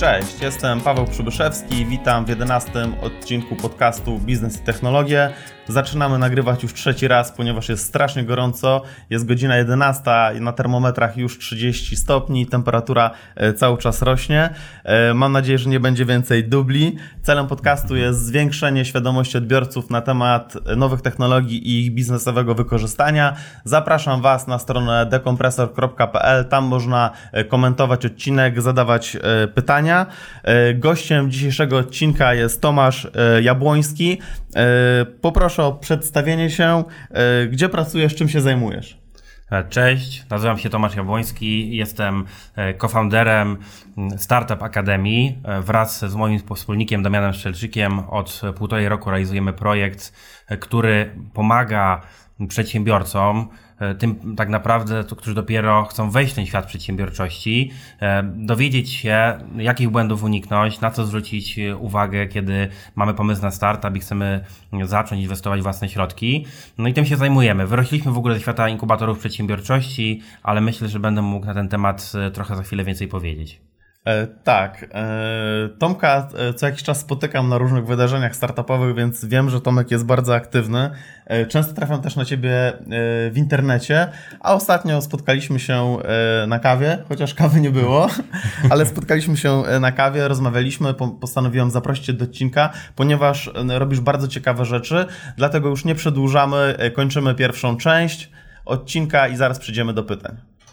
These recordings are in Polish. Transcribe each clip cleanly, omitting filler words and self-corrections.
Cześć, jestem Paweł Przybyszewski, witam w 11. odcinku podcastu Biznes i Technologie. Zaczynamy nagrywać już trzeci raz, ponieważ jest strasznie gorąco, jest godzina 11, na termometrach już 30 stopni, temperatura cały czas rośnie. Mam nadzieję, że nie będzie więcej dubli. Celem podcastu jest zwiększenie świadomości odbiorców na temat nowych technologii i ich biznesowego wykorzystania. Zapraszam Was na stronę dekompresor.pl, tam można komentować odcinek, zadawać pytania. Gościem dzisiejszego odcinka jest Tomasz Jabłoński. Poproszę o przedstawienie się, gdzie pracujesz, czym się zajmujesz. Cześć, nazywam się Tomasz Jabłoński, jestem co-founderem Startup Akademii. Wraz z moim wspólnikiem Damianem Szczelczykiem od 1,5 roku realizujemy projekt, który pomaga przedsiębiorcom, tym tak naprawdę, którzy dopiero chcą wejść w ten świat przedsiębiorczości, dowiedzieć się, jakich błędów uniknąć, na co zwrócić uwagę, kiedy mamy pomysł na startup i chcemy zacząć inwestować własne środki. No i tym się zajmujemy. Wyrośliśmy w ogóle ze świata inkubatorów przedsiębiorczości, ale myślę, że będę mógł na ten temat trochę za chwilę więcej powiedzieć. Tak, Tomka co jakiś czas spotykam na różnych wydarzeniach startupowych, więc wiem, że Tomek jest bardzo aktywny. Często trafiam też na Ciebie w internecie, a ostatnio spotkaliśmy się na kawie, chociaż kawy nie było, ale spotkaliśmy się na kawie, rozmawialiśmy, postanowiłem zaprosić Cię do odcinka, ponieważ robisz bardzo ciekawe rzeczy, dlatego już nie przedłużamy, kończymy pierwszą część odcinka i zaraz przejdziemy do pytań.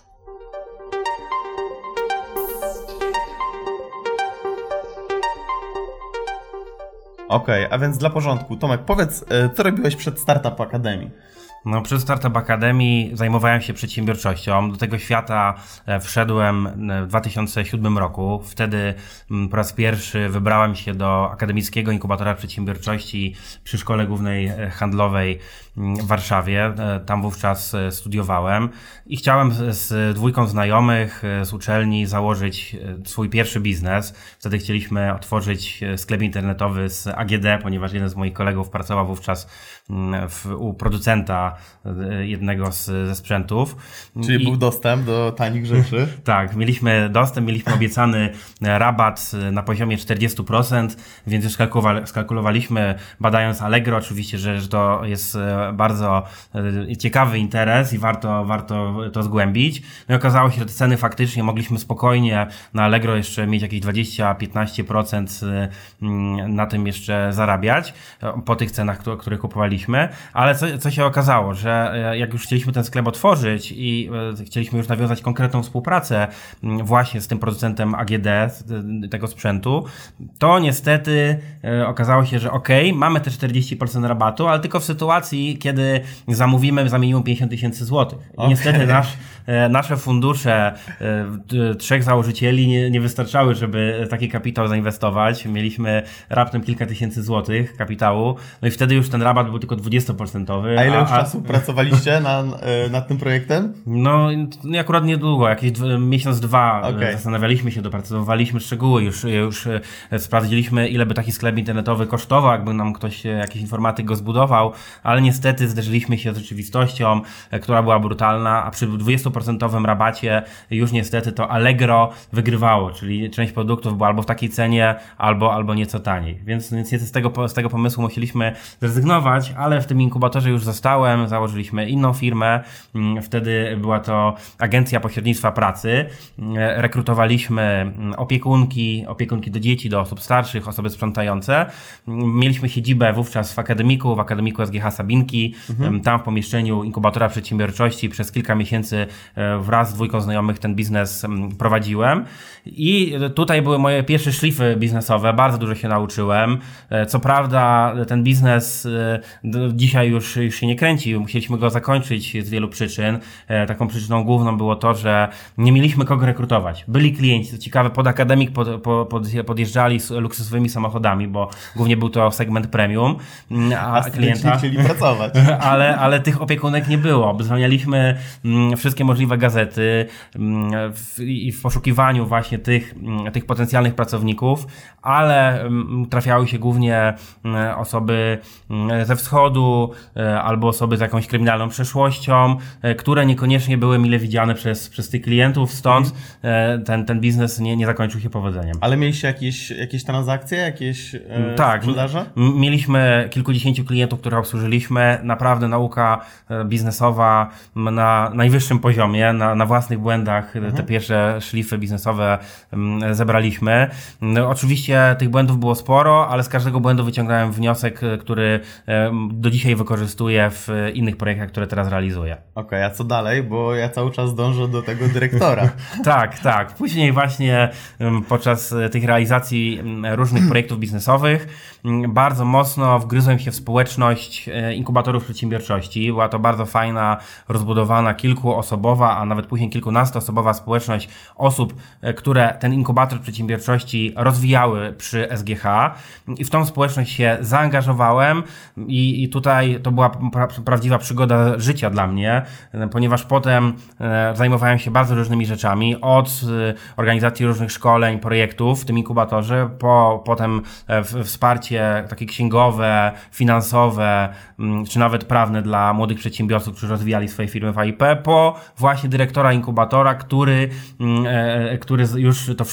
Okej, a więc dla porządku, Tomek, powiedz, co robiłeś przed Startup Akademii? No, przed Startup Akademii zajmowałem się przedsiębiorczością. Do tego świata wszedłem w 2007 roku. Wtedy po raz pierwszy wybrałem się do Akademickiego Inkubatora Przedsiębiorczości przy Szkole Głównej Handlowej w Warszawie. Tam wówczas studiowałem i chciałem z dwójką znajomych z uczelni założyć swój pierwszy biznes. Wtedy chcieliśmy otworzyć sklep internetowy z AGD, ponieważ jeden z moich kolegów pracował wówczas u producenta jednego ze sprzętów. Czyli był dostęp do tanich rzeczy. Tak, mieliśmy dostęp, mieliśmy obiecany rabat na poziomie 40%, więc już skalkulowaliśmy, badając Allegro oczywiście, że to jest bardzo ciekawy interes i warto to zgłębić. No i okazało się, że te ceny faktycznie mogliśmy spokojnie na Allegro jeszcze mieć jakieś 20-15% na tym jeszcze zarabiać po tych cenach, które kupowaliśmy, ale co się okazało, że jak już chcieliśmy ten sklep otworzyć i chcieliśmy już nawiązać konkretną współpracę właśnie z tym producentem AGD, tego sprzętu, to niestety okazało się, że mamy te 40% rabatu, ale tylko w sytuacji, kiedy zamówimy za minimum 50 000 złotych. I niestety nasze fundusze 3 założycieli nie wystarczały, żeby taki kapitał zainwestować. Mieliśmy raptem kilka tysięcy złotych kapitału, no i wtedy już ten rabat był tylko 20%. A ile już czasu pracowaliście nad tym projektem? No akurat niedługo, jakieś miesiąc, 2 zastanawialiśmy się, dopracowywaliśmy szczegóły, już sprawdziliśmy, ile by taki sklep internetowy kosztował, jakby nam ktoś, jakiś informatyk go zbudował, ale niestety zderzyliśmy się z rzeczywistością, która była brutalna, a przy 20% rabacie już niestety to Allegro wygrywało, czyli część produktów była albo w takiej cenie, albo nieco taniej, więc z tego pomysłu musieliśmy zrezygnować, ale w tym inkubatorze już zostałem, założyliśmy inną firmę, wtedy była to agencja pośrednictwa pracy, rekrutowaliśmy opiekunki do dzieci, do osób starszych, osoby sprzątające, mieliśmy siedzibę wówczas w akademiku SGH Sabinki, tam w pomieszczeniu inkubatora przedsiębiorczości przez kilka miesięcy wraz z dwójką znajomych ten biznes prowadziłem i tutaj były moje pierwsze szlify biznesowe, bardzo dużo się nauczyłem, co prawda ten biznes dzisiaj już się nie kręci, musieliśmy go zakończyć z wielu przyczyn. Taką przyczyną główną było to, że nie mieliśmy kogo rekrutować. Byli klienci, co ciekawe, pod akademik podjeżdżali z luksusowymi samochodami, bo głównie był to segment premium, a klienta nie chcieli pracować. Ale tych opiekunek nie było. Obzwanialiśmy wszystkie możliwe gazety i w poszukiwaniu właśnie tych potencjalnych pracowników, ale trafiały się głównie osoby ze wschodu albo osoby osoby z jakąś kryminalną przeszłością, które niekoniecznie były mile widziane przez tych klientów, stąd ten biznes nie zakończył się powodzeniem. Ale mieliście jakieś transakcje, jakieś sprzedaże? Mieliśmy kilkudziesięciu klientów, których obsłużyliśmy. Naprawdę nauka biznesowa na najwyższym poziomie, na własnych błędach te pierwsze szlify biznesowe zebraliśmy. No, oczywiście tych błędów było sporo, ale z każdego błędu wyciągnąłem wniosek, który do dzisiaj wykorzystuję w innych projektach, które teraz realizuję. Okej, a co dalej? Bo ja cały czas dążę do tego dyrektora. Tak. Później właśnie podczas tych realizacji różnych projektów biznesowych bardzo mocno wgryzłem się w społeczność inkubatorów przedsiębiorczości. Była to bardzo fajna, rozbudowana, kilkuosobowa, a nawet później kilkunastoosobowa społeczność osób, które ten inkubator przedsiębiorczości rozwijały przy SGH i w tą społeczność się zaangażowałem i tutaj to była prawdziwa przygoda życia dla mnie, ponieważ potem zajmowałem się bardzo różnymi rzeczami, od organizacji różnych szkoleń, projektów w tym inkubatorze, potem wsparcie takie księgowe, finansowe, czy nawet prawne dla młodych przedsiębiorców, którzy rozwijali swoje firmy w AIP, po właśnie dyrektora inkubatora, który już to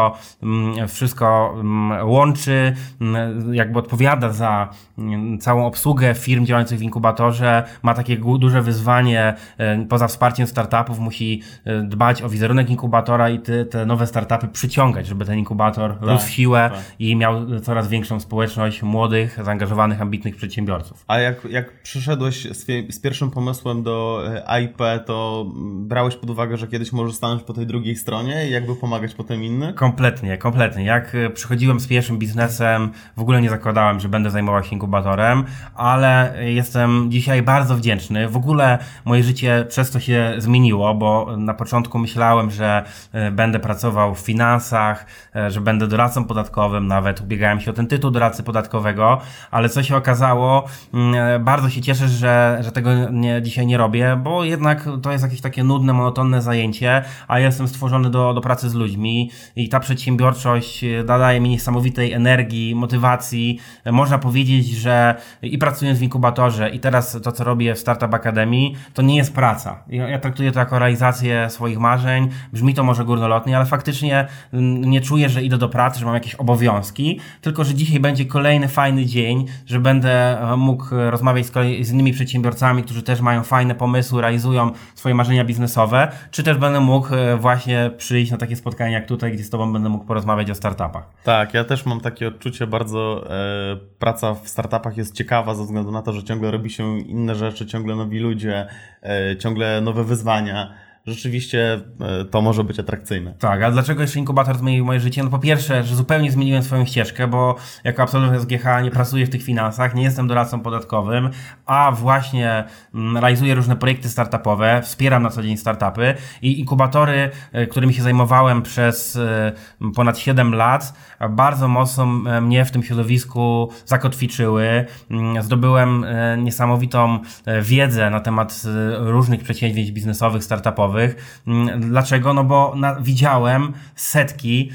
wszystko łączy, jakby odpowiada za całą obsługę firm działających w inkubatorze, ma takie duże wyzwanie, poza wsparciem startupów musi dbać o wizerunek inkubatora i te nowe startupy przyciągać, żeby ten inkubator rósł w siłę i miał coraz większą społeczność młodych, zaangażowanych, ambitnych przedsiębiorców. A jak przyszedłeś z pierwszym pomysłem do AIP, to brałeś pod uwagę, że kiedyś możesz stanąć po tej drugiej stronie i jakby pomagać potem innym? Kompletnie. Jak przychodziłem z pierwszym biznesem, w ogóle nie zakładałem, że będę zajmował się inkubatorem, ale jestem dzisiaj bardzo wdzięczny. W ogóle moje życie przez to się zmieniło, bo na początku myślałem, że będę pracował w finansach, że będę doradcą podatkowym, nawet ubiegałem się o ten tytuł doradcy podatkowego, ale co się okazało, bardzo się cieszę, że tego dzisiaj nie robię, bo jednak to jest jakieś takie nudne, monotonne zajęcie, a ja jestem stworzony do pracy z ludźmi i ta przedsiębiorczość daje mi niesamowitej energii, motywacji. Można powiedzieć, że i pracując w inkubatorze i teraz to, co robię w Startup Academy, to nie jest praca. Ja traktuję to jako realizację swoich marzeń. Brzmi to może górnolotnie, ale faktycznie nie czuję, że idę do pracy, że mam jakieś obowiązki, tylko że dzisiaj będzie kolejny fajny dzień, że będę mógł rozmawiać z innymi przedsiębiorcami, którzy też mają fajne pomysły, realizują swoje marzenia biznesowe, czy też będę mógł właśnie przyjść na takie spotkania jak tutaj, gdzie z Tobą będę mógł porozmawiać o startupach. Tak, ja też mam takie odczucie bardzo, praca w startupach jest ciekawa ze względu na to, że ciągle robi się inne rzeczy, ciągle nowi ludzie, ciągle nowe wyzwania. Rzeczywiście to może być atrakcyjne. Tak, a dlaczego jeszcze inkubator zmienił moje życie? No po pierwsze, że zupełnie zmieniłem swoją ścieżkę, bo jako absolwent SGH nie pracuję w tych finansach, nie jestem doradcą podatkowym, a właśnie realizuję różne projekty startupowe, wspieram na co dzień startupy i inkubatory, którymi się zajmowałem przez ponad 7 lat, bardzo mocno mnie w tym środowisku zakotwiczyły. Zdobyłem niesamowitą wiedzę na temat różnych przedsięwzięć biznesowych, startupowych. Dlaczego? No bo widziałem setki,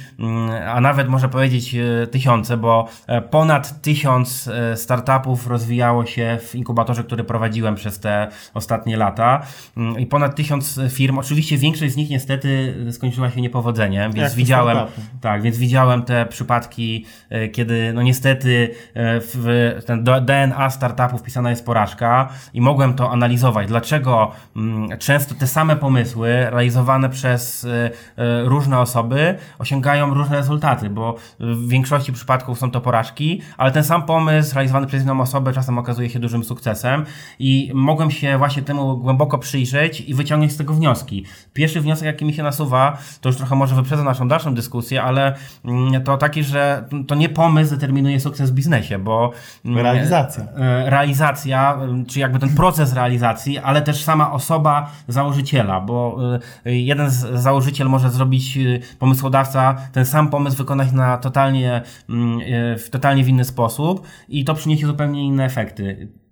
a nawet można powiedzieć tysiące, bo ponad 1000 startupów rozwijało się w inkubatorze, który prowadziłem przez te ostatnie lata i ponad 1000 firm. Oczywiście większość z nich niestety skończyła się niepowodzeniem, więc widziałem te przypadki, kiedy no niestety w ten DNA startupów wpisana jest porażka i mogłem to analizować. Dlaczego często te same pomysły realizowane przez różne osoby osiągają różne rezultaty, bo w większości przypadków są to porażki, ale ten sam pomysł realizowany przez inną osobę czasem okazuje się dużym sukcesem i mogłem się właśnie temu głęboko przyjrzeć i wyciągnąć z tego wnioski. Pierwszy wniosek, jaki mi się nasuwa, to już trochę może wyprzedza naszą dalszą dyskusję, ale to taki, że to nie pomysł determinuje sukces w biznesie, bo realizacja, czy jakby ten proces realizacji, ale też sama osoba założyciela, bo jeden założyciel może zrobić, pomysłodawca, ten sam pomysł wykonać w totalnie w inny sposób i to przyniesie zupełnie inne efekty.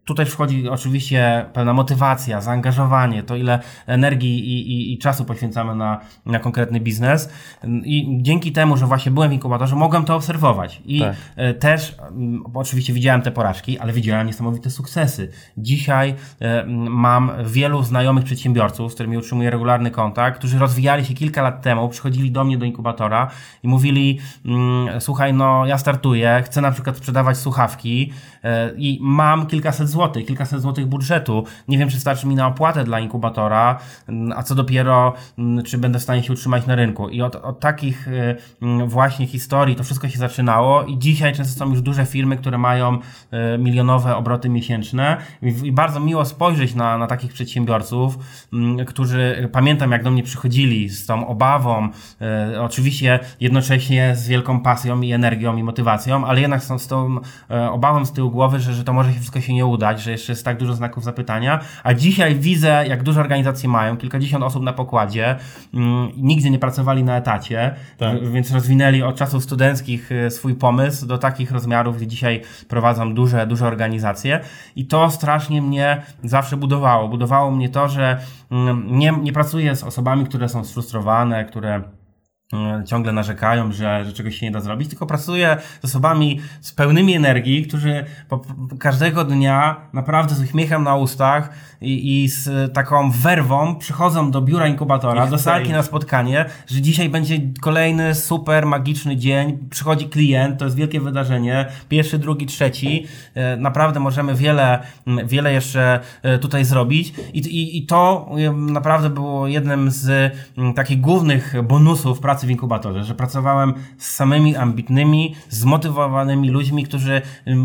tutaj wchodzi oczywiście pewna motywacja, zaangażowanie, to ile energii i czasu poświęcamy na konkretny biznes. I dzięki temu, że właśnie byłem w inkubatorze, mogłem to obserwować. I też oczywiście widziałem te porażki, ale widziałem niesamowite sukcesy. Dzisiaj mam wielu znajomych przedsiębiorców, z którymi utrzymuję regularny kontakt, którzy rozwijali się kilka lat temu, przychodzili do mnie do inkubatora i mówili: słuchaj, no ja startuję, chcę na przykład sprzedawać słuchawki i mam kilkaset złotych budżetu. Nie wiem, czy starczy mi na opłatę dla inkubatora, a co dopiero, czy będę w stanie się utrzymać na rynku. I od takich właśnie historii to wszystko się zaczynało i dzisiaj często są już duże firmy, które mają milionowe obroty miesięczne i bardzo miło spojrzeć na takich przedsiębiorców, którzy, pamiętam, jak do mnie przychodzili z tą obawą, oczywiście jednocześnie z wielką pasją i energią i motywacją, ale jednak z tą obawą z tyłu głowy, że to może wszystko się nie udać, że jeszcze jest tak dużo znaków zapytania, a dzisiaj widzę, jak duże organizacje mają, kilkadziesiąt osób na pokładzie, nigdy nie pracowali na etacie, więc rozwinęli od czasów studenckich swój pomysł do takich rozmiarów, gdzie dzisiaj prowadzą duże organizacje i to strasznie mnie zawsze budowało. Budowało mnie to, że nie pracuję z osobami, które są sfrustrowane, które ciągle narzekają, że czegoś się nie da zrobić, tylko pracuję z osobami z pełnymi energii, którzy każdego dnia naprawdę z uśmiechem na ustach i z taką werwą przychodzą do biura inkubatora, do salki na spotkanie, że dzisiaj będzie kolejny super magiczny dzień, przychodzi klient, to jest wielkie wydarzenie, pierwszy, drugi, trzeci, naprawdę możemy wiele jeszcze tutaj zrobić i to naprawdę było jednym z takich głównych bonusów pracy w inkubatorze, że pracowałem z samymi ambitnymi, zmotywowanymi ludźmi, którzy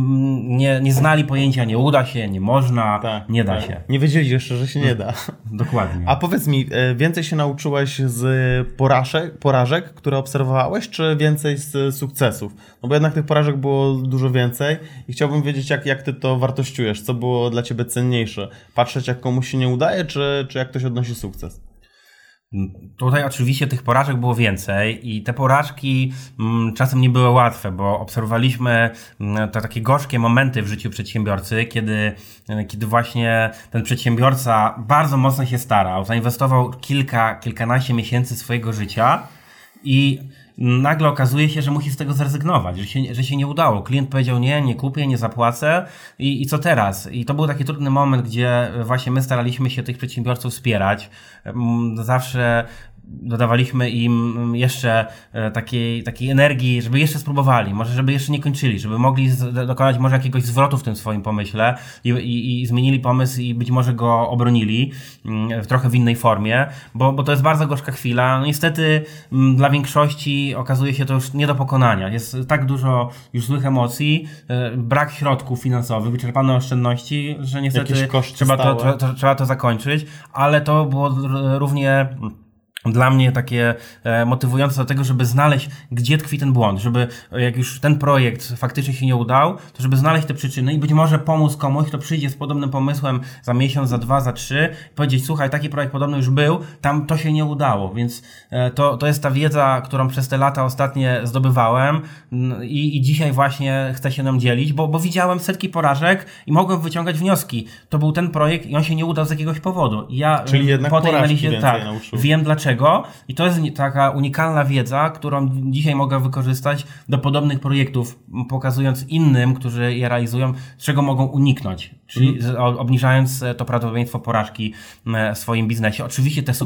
nie znali pojęcia nie uda się, nie można, nie da się. Nie wiedzieli jeszcze, że się nie da. Dokładnie. A powiedz mi, więcej się nauczyłeś z porażek, które obserwowałeś, czy więcej z sukcesów? No bo jednak tych porażek było dużo więcej i chciałbym wiedzieć, jak ty to wartościujesz, co było dla ciebie cenniejsze? Patrzeć, jak komuś się nie udaje, czy jak ktoś odnosi sukces? Tutaj oczywiście tych porażek było więcej i te porażki czasem nie były łatwe, bo obserwowaliśmy te takie gorzkie momenty w życiu przedsiębiorcy, kiedy właśnie ten przedsiębiorca bardzo mocno się starał, zainwestował kilkanaście miesięcy swojego życia i nagle okazuje się, że musi z tego zrezygnować, że się nie udało. Klient powiedział nie kupię, nie zapłacę i co teraz? I to był taki trudny moment, gdzie właśnie my staraliśmy się tych przedsiębiorców wspierać. Zawsze dodawaliśmy im jeszcze takiej energii, żeby jeszcze spróbowali, może żeby jeszcze nie kończyli, żeby mogli dokonać może jakiegoś zwrotu w tym swoim pomyśle i zmienili pomysł i być może go obronili trochę w innej formie, bo to jest bardzo gorzka chwila. No niestety dla większości okazuje się to już nie do pokonania. Jest tak dużo już złych emocji, brak środków finansowych, wyczerpane oszczędności, że niestety trzeba to zakończyć, ale to było równie dla mnie takie motywujące do tego, żeby znaleźć, gdzie tkwi ten błąd, żeby jak już ten projekt faktycznie się nie udał, to żeby znaleźć te przyczyny i być może pomóc komuś, kto przyjdzie z podobnym pomysłem za miesiąc, za 2, za 3, powiedzieć: słuchaj, taki projekt podobny już był, tam to się nie udało, więc to jest ta wiedza, którą przez te lata ostatnie zdobywałem i dzisiaj właśnie chcę się nią dzielić, bo widziałem setki porażek i mogłem wyciągać wnioski. To był ten projekt i on się nie udał z jakiegoś powodu. Czyli jednak po tej analizie wiem dlaczego. I to jest taka unikalna wiedza, którą dzisiaj mogę wykorzystać do podobnych projektów, pokazując innym, którzy je realizują, czego mogą uniknąć, czyli obniżając to prawdopodobieństwo porażki w swoim biznesie. Oczywiście te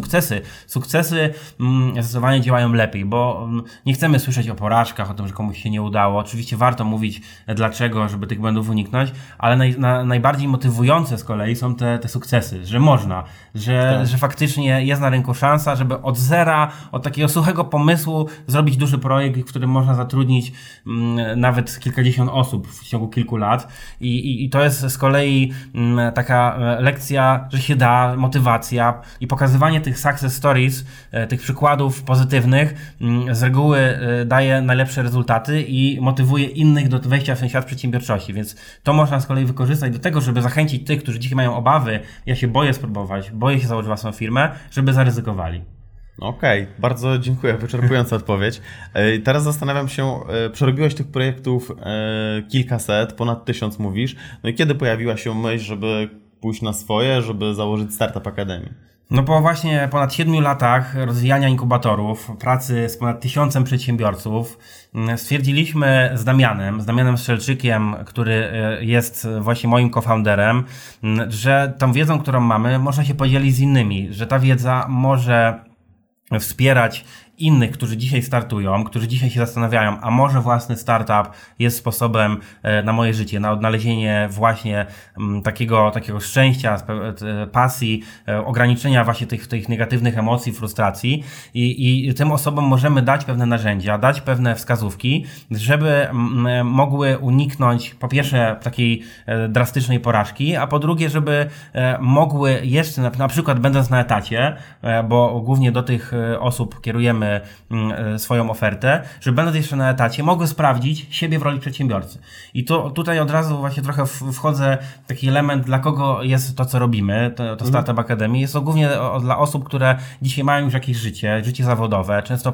sukcesy zdecydowanie działają lepiej, bo nie chcemy słyszeć o porażkach, o tym, że komuś się nie udało. Oczywiście warto mówić dlaczego, żeby tych błędów uniknąć, ale najbardziej motywujące z kolei są te sukcesy, że można, że faktycznie jest na rynku szansa, żeby od zera, od takiego suchego pomysłu zrobić duży projekt, w którym można zatrudnić nawet kilkadziesiąt osób w ciągu kilku lat i to jest z kolei taka lekcja, że się da, motywacja i pokazywanie tych success stories, tych przykładów pozytywnych z reguły daje najlepsze rezultaty i motywuje innych do wejścia w ten świat przedsiębiorczości, więc to można z kolei wykorzystać do tego, żeby zachęcić tych, którzy dzisiaj mają obawy: ja się boję spróbować, boję się założyć własną firmę, żeby zaryzykowali. Okej, bardzo dziękuję, wyczerpująca odpowiedź. Teraz zastanawiam się, przerobiłeś tych projektów kilkaset, ponad 1000 mówisz, no i kiedy pojawiła się myśl, żeby pójść na swoje, żeby założyć Startup Academy? No po właśnie ponad 7 latach rozwijania inkubatorów, pracy z ponad 1000 przedsiębiorców, stwierdziliśmy z Damianem Strzelczykiem, który jest właśnie moim co-founderem, że tą wiedzą, którą mamy, można się podzielić z innymi, że ta wiedza może wspierać innych, którzy dzisiaj startują, którzy dzisiaj się zastanawiają, a może własny startup jest sposobem na moje życie, na odnalezienie właśnie takiego szczęścia, pasji, ograniczenia właśnie tych negatywnych emocji, frustracji i tym osobom możemy dać pewne narzędzia, dać pewne wskazówki, żeby mogły uniknąć po pierwsze takiej drastycznej porażki, a po drugie, żeby mogły jeszcze na przykład będąc na etacie, bo głównie do tych osób kierujemy swoją ofertę, żeby będąc jeszcze na etacie mogły sprawdzić siebie w roli przedsiębiorcy. I tutaj od razu właśnie trochę wchodzę w taki element, dla kogo jest to, co robimy, to Startup Academy. Jest to głównie dla osób, które dzisiaj mają już jakieś życie zawodowe, często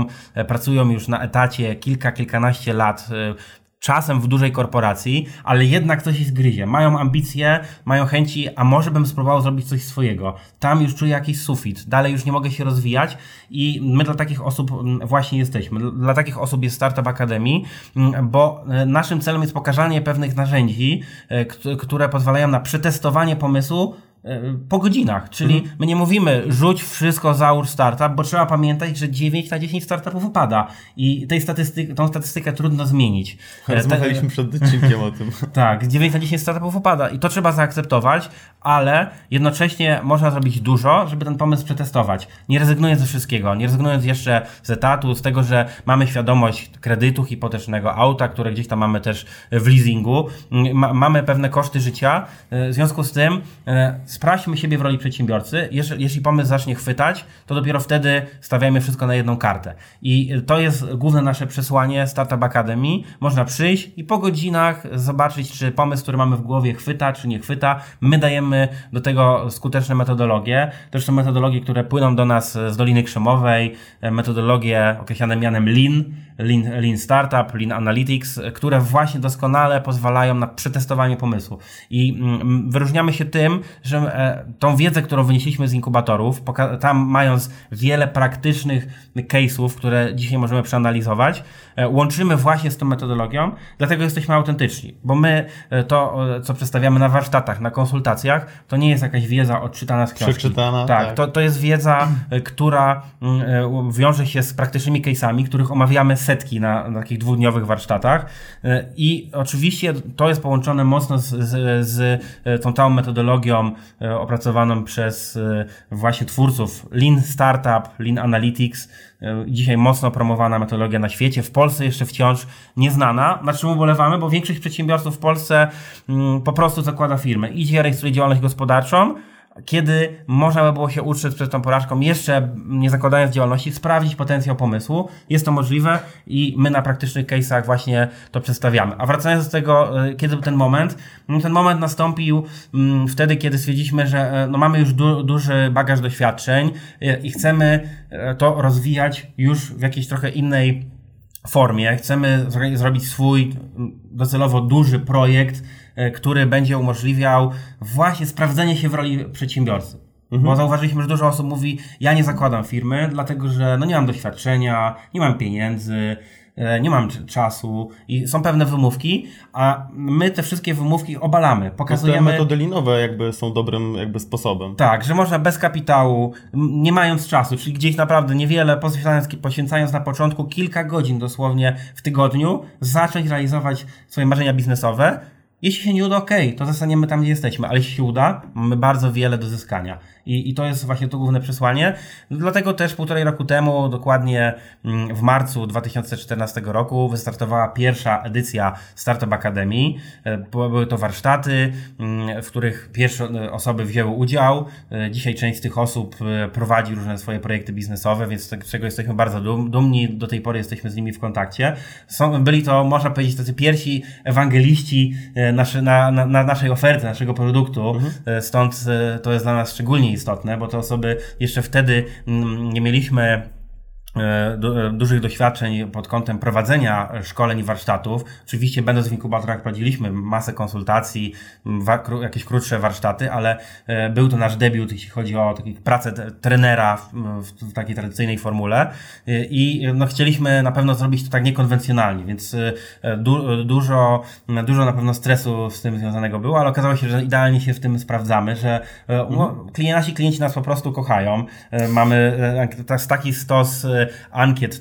pracują już na etacie kilkanaście lat, czasem w dużej korporacji, ale jednak coś ich gryzie. Mają ambicje, mają chęci, a może bym spróbował zrobić coś swojego. Tam już czuję jakiś sufit, dalej już nie mogę się rozwijać i my dla takich osób właśnie jesteśmy. Dla takich osób jest Startup Academy, bo naszym celem jest pokazanie pewnych narzędzi, które pozwalają na przetestowanie pomysłu po godzinach, czyli my nie mówimy rzuć wszystko, załóż startup, bo trzeba pamiętać, że 9 na 10 startupów upada i tą statystykę trudno zmienić. Rozmawialiśmy przed odcinkiem o tym. Tak, 9 na 10 startupów upada i to trzeba zaakceptować, ale jednocześnie można zrobić dużo, żeby ten pomysł przetestować. Nie rezygnując ze wszystkiego, nie rezygnując jeszcze z etatu, z tego, że mamy świadomość kredytu hipotecznego, auta, które gdzieś tam mamy też w leasingu, mamy pewne koszty życia, w związku z tym sprawdźmy siebie w roli przedsiębiorcy. Jeśli pomysł zacznie chwytać, to dopiero wtedy stawiamy wszystko na jedną kartę. I to jest główne nasze przesłanie Startup Academy. Można przyjść i po godzinach zobaczyć, czy pomysł, który mamy w głowie chwyta, czy nie chwyta. My dajemy do tego skuteczne metodologie. To są metodologie, które płyną do nas z Doliny Krzemowej, metodologie określane mianem Lean Startup, Lean Analytics, które właśnie doskonale pozwalają na przetestowanie pomysłu. I wyróżniamy się tym, że tą wiedzę, którą wynieśliśmy z inkubatorów, tam mając wiele praktycznych case'ów, które dzisiaj możemy przeanalizować, łączymy właśnie z tą metodologią, dlatego jesteśmy autentyczni, bo my to, co przedstawiamy na warsztatach, na konsultacjach, to nie jest jakaś wiedza odczytana z książki. Przeczytana, tak. To jest wiedza, która wiąże się z praktycznymi case'ami, których omawiamy setki na takich 2-dniowych warsztatach i oczywiście to jest połączone mocno z tą całą metodologią opracowaną przez właśnie twórców Lean Startup, Lean Analytics. Dzisiaj mocno promowana metodologia na świecie, w Polsce jeszcze wciąż nieznana, na czym ubolewamy, bo większość przedsiębiorców w Polsce po prostu zakłada firmę, idzie, rejestruje działalność gospodarczą, kiedy można by było się utrzeć przed tą porażką, jeszcze nie zakładając działalności, sprawdzić potencjał pomysłu. Jest to możliwe i my na praktycznych case'ach właśnie to przedstawiamy. A wracając do tego, kiedy był ten moment? Ten moment nastąpił wtedy, kiedy stwierdziliśmy, że mamy już duży bagaż doświadczeń i chcemy to rozwijać już w jakiejś trochę innej formie. Chcemy zrobić swój docelowo duży projekt, który będzie umożliwiał właśnie sprawdzenie się w roli przedsiębiorcy. Bo zauważyliśmy, że dużo osób mówi, ja nie zakładam firmy, dlatego że nie mam doświadczenia, nie mam pieniędzy, nie mam czasu i są pewne wymówki, a my te wszystkie wymówki obalamy. Pokazujemy... Te metody linowe jakby są dobrym sposobem. Tak, że można bez kapitału, nie mając czasu, czyli gdzieś naprawdę niewiele, poświęcając na początku kilka godzin dosłownie w tygodniu, zacząć realizować swoje marzenia biznesowe. Jeśli się nie uda, to zostaniemy tam, gdzie jesteśmy, ale jeśli się uda, mamy bardzo wiele do zyskania. I to jest właśnie to główne przesłanie. Dlatego też 1,5 roku temu, dokładnie w marcu 2014 roku, wystartowała pierwsza edycja Startup Academy. Były to warsztaty, w których pierwsze osoby wzięły udział. Dzisiaj część z tych osób prowadzi różne swoje projekty biznesowe, więc z czego jesteśmy bardzo dumni. Do tej pory jesteśmy z nimi w kontakcie. Byli to, można powiedzieć, tacy pierwsi ewangeliści na naszej oferty, naszego produktu. Stąd to jest dla nas szczególnie istotne, bo te osoby jeszcze wtedy nie mieliśmy dużych doświadczeń pod kątem prowadzenia szkoleń i warsztatów. Oczywiście będąc w inkubatorach prowadziliśmy masę konsultacji, jakieś krótsze warsztaty, ale był to nasz debiut, jeśli chodzi o pracę trenera w takiej tradycyjnej formule i chcieliśmy na pewno zrobić to tak niekonwencjonalnie, więc dużo na pewno stresu z tym związanego było, ale okazało się, że idealnie się w tym sprawdzamy, że nasi klienci nas po prostu kochają. Mamy taki stos ankiet,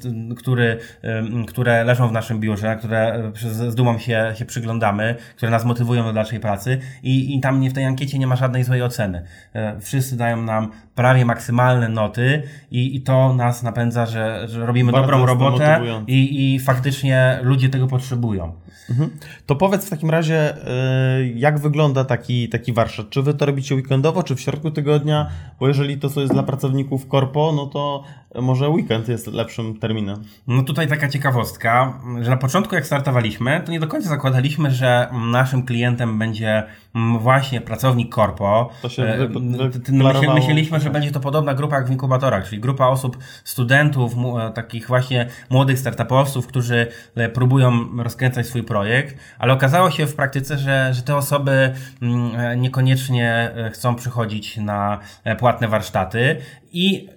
które leżą w naszym biurze, które z dumą się przyglądamy, które nas motywują do dalszej pracy i tam w tej ankiecie nie ma żadnej złej oceny. Wszyscy dają nam prawie maksymalne noty i to nas napędza, że robimy bardzo dobrą robotę i faktycznie ludzie tego potrzebują. To powiedz w takim razie, jak wygląda taki warsztat? Czy wy to robicie weekendowo, czy w środku tygodnia? Bo jeżeli to jest dla pracowników korpo, no to może weekend jest lepszym terminem. No tutaj taka ciekawostka, że na początku jak startowaliśmy, to nie do końca zakładaliśmy, że naszym klientem będzie właśnie pracownik korpo. To się myśleliśmy, że będzie to podobna grupa jak w inkubatorach, czyli grupa osób, studentów, takich właśnie młodych startupowców, którzy próbują rozkręcać swój projekt, ale okazało się w praktyce, że te osoby niekoniecznie chcą przychodzić na płatne warsztaty i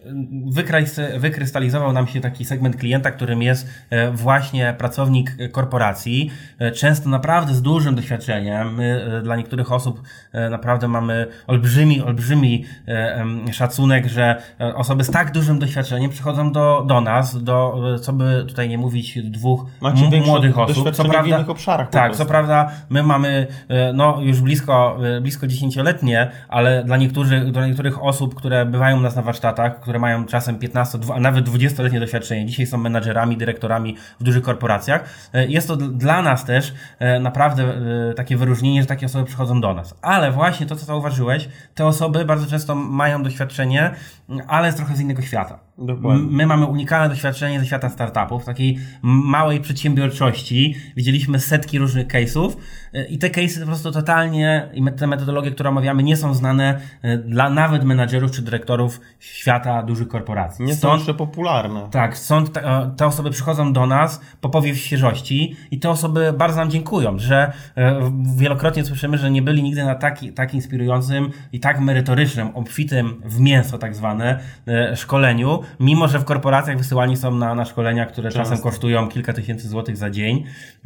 wykrystalizował nam się taki segment klienta, którym jest właśnie pracownik korporacji, często naprawdę z dużym doświadczeniem. My dla niektórych osób naprawdę mamy olbrzymi szacunek, że osoby z tak dużym doświadczeniem przychodzą do nas, co by tutaj nie mówić, dwóch młodych osób. Co prawda, w innych obszarach. Tak, co prawda my mamy już blisko 10-letnie, ale dla niektórych osób, które bywają u nas na warsztatach, które mają czasem 15, a nawet 20-letnie doświadczenie, dzisiaj są menadżerami, dyrektorami w dużych korporacjach. Jest to dla nas też naprawdę takie wyróżnienie, że takie osoby przychodzą do nas. Ale właśnie to, co zauważyłeś, te osoby bardzo często mają doświadczenie, ale trochę z innego świata. Dokładnie. My mamy unikalne doświadczenie ze świata startupów, takiej małej przedsiębiorczości. Widzieliśmy setki różnych case'ów i te case'y po prostu totalnie i te metodologie, które omawiamy, nie są znane dla nawet menadżerów czy dyrektorów świata dużych korporacji. Nie są jeszcze popularne. Tak, stąd te osoby przychodzą do nas po powiew świeżości i te osoby bardzo nam dziękują, że wielokrotnie słyszymy, że nie byli nigdy na tak inspirującym i tak merytorycznym, obfitym w mięso tak zwane szkoleniu, mimo że w korporacjach wysyłani są na szkolenia, które czasem kosztują kilka tysięcy złotych za dzień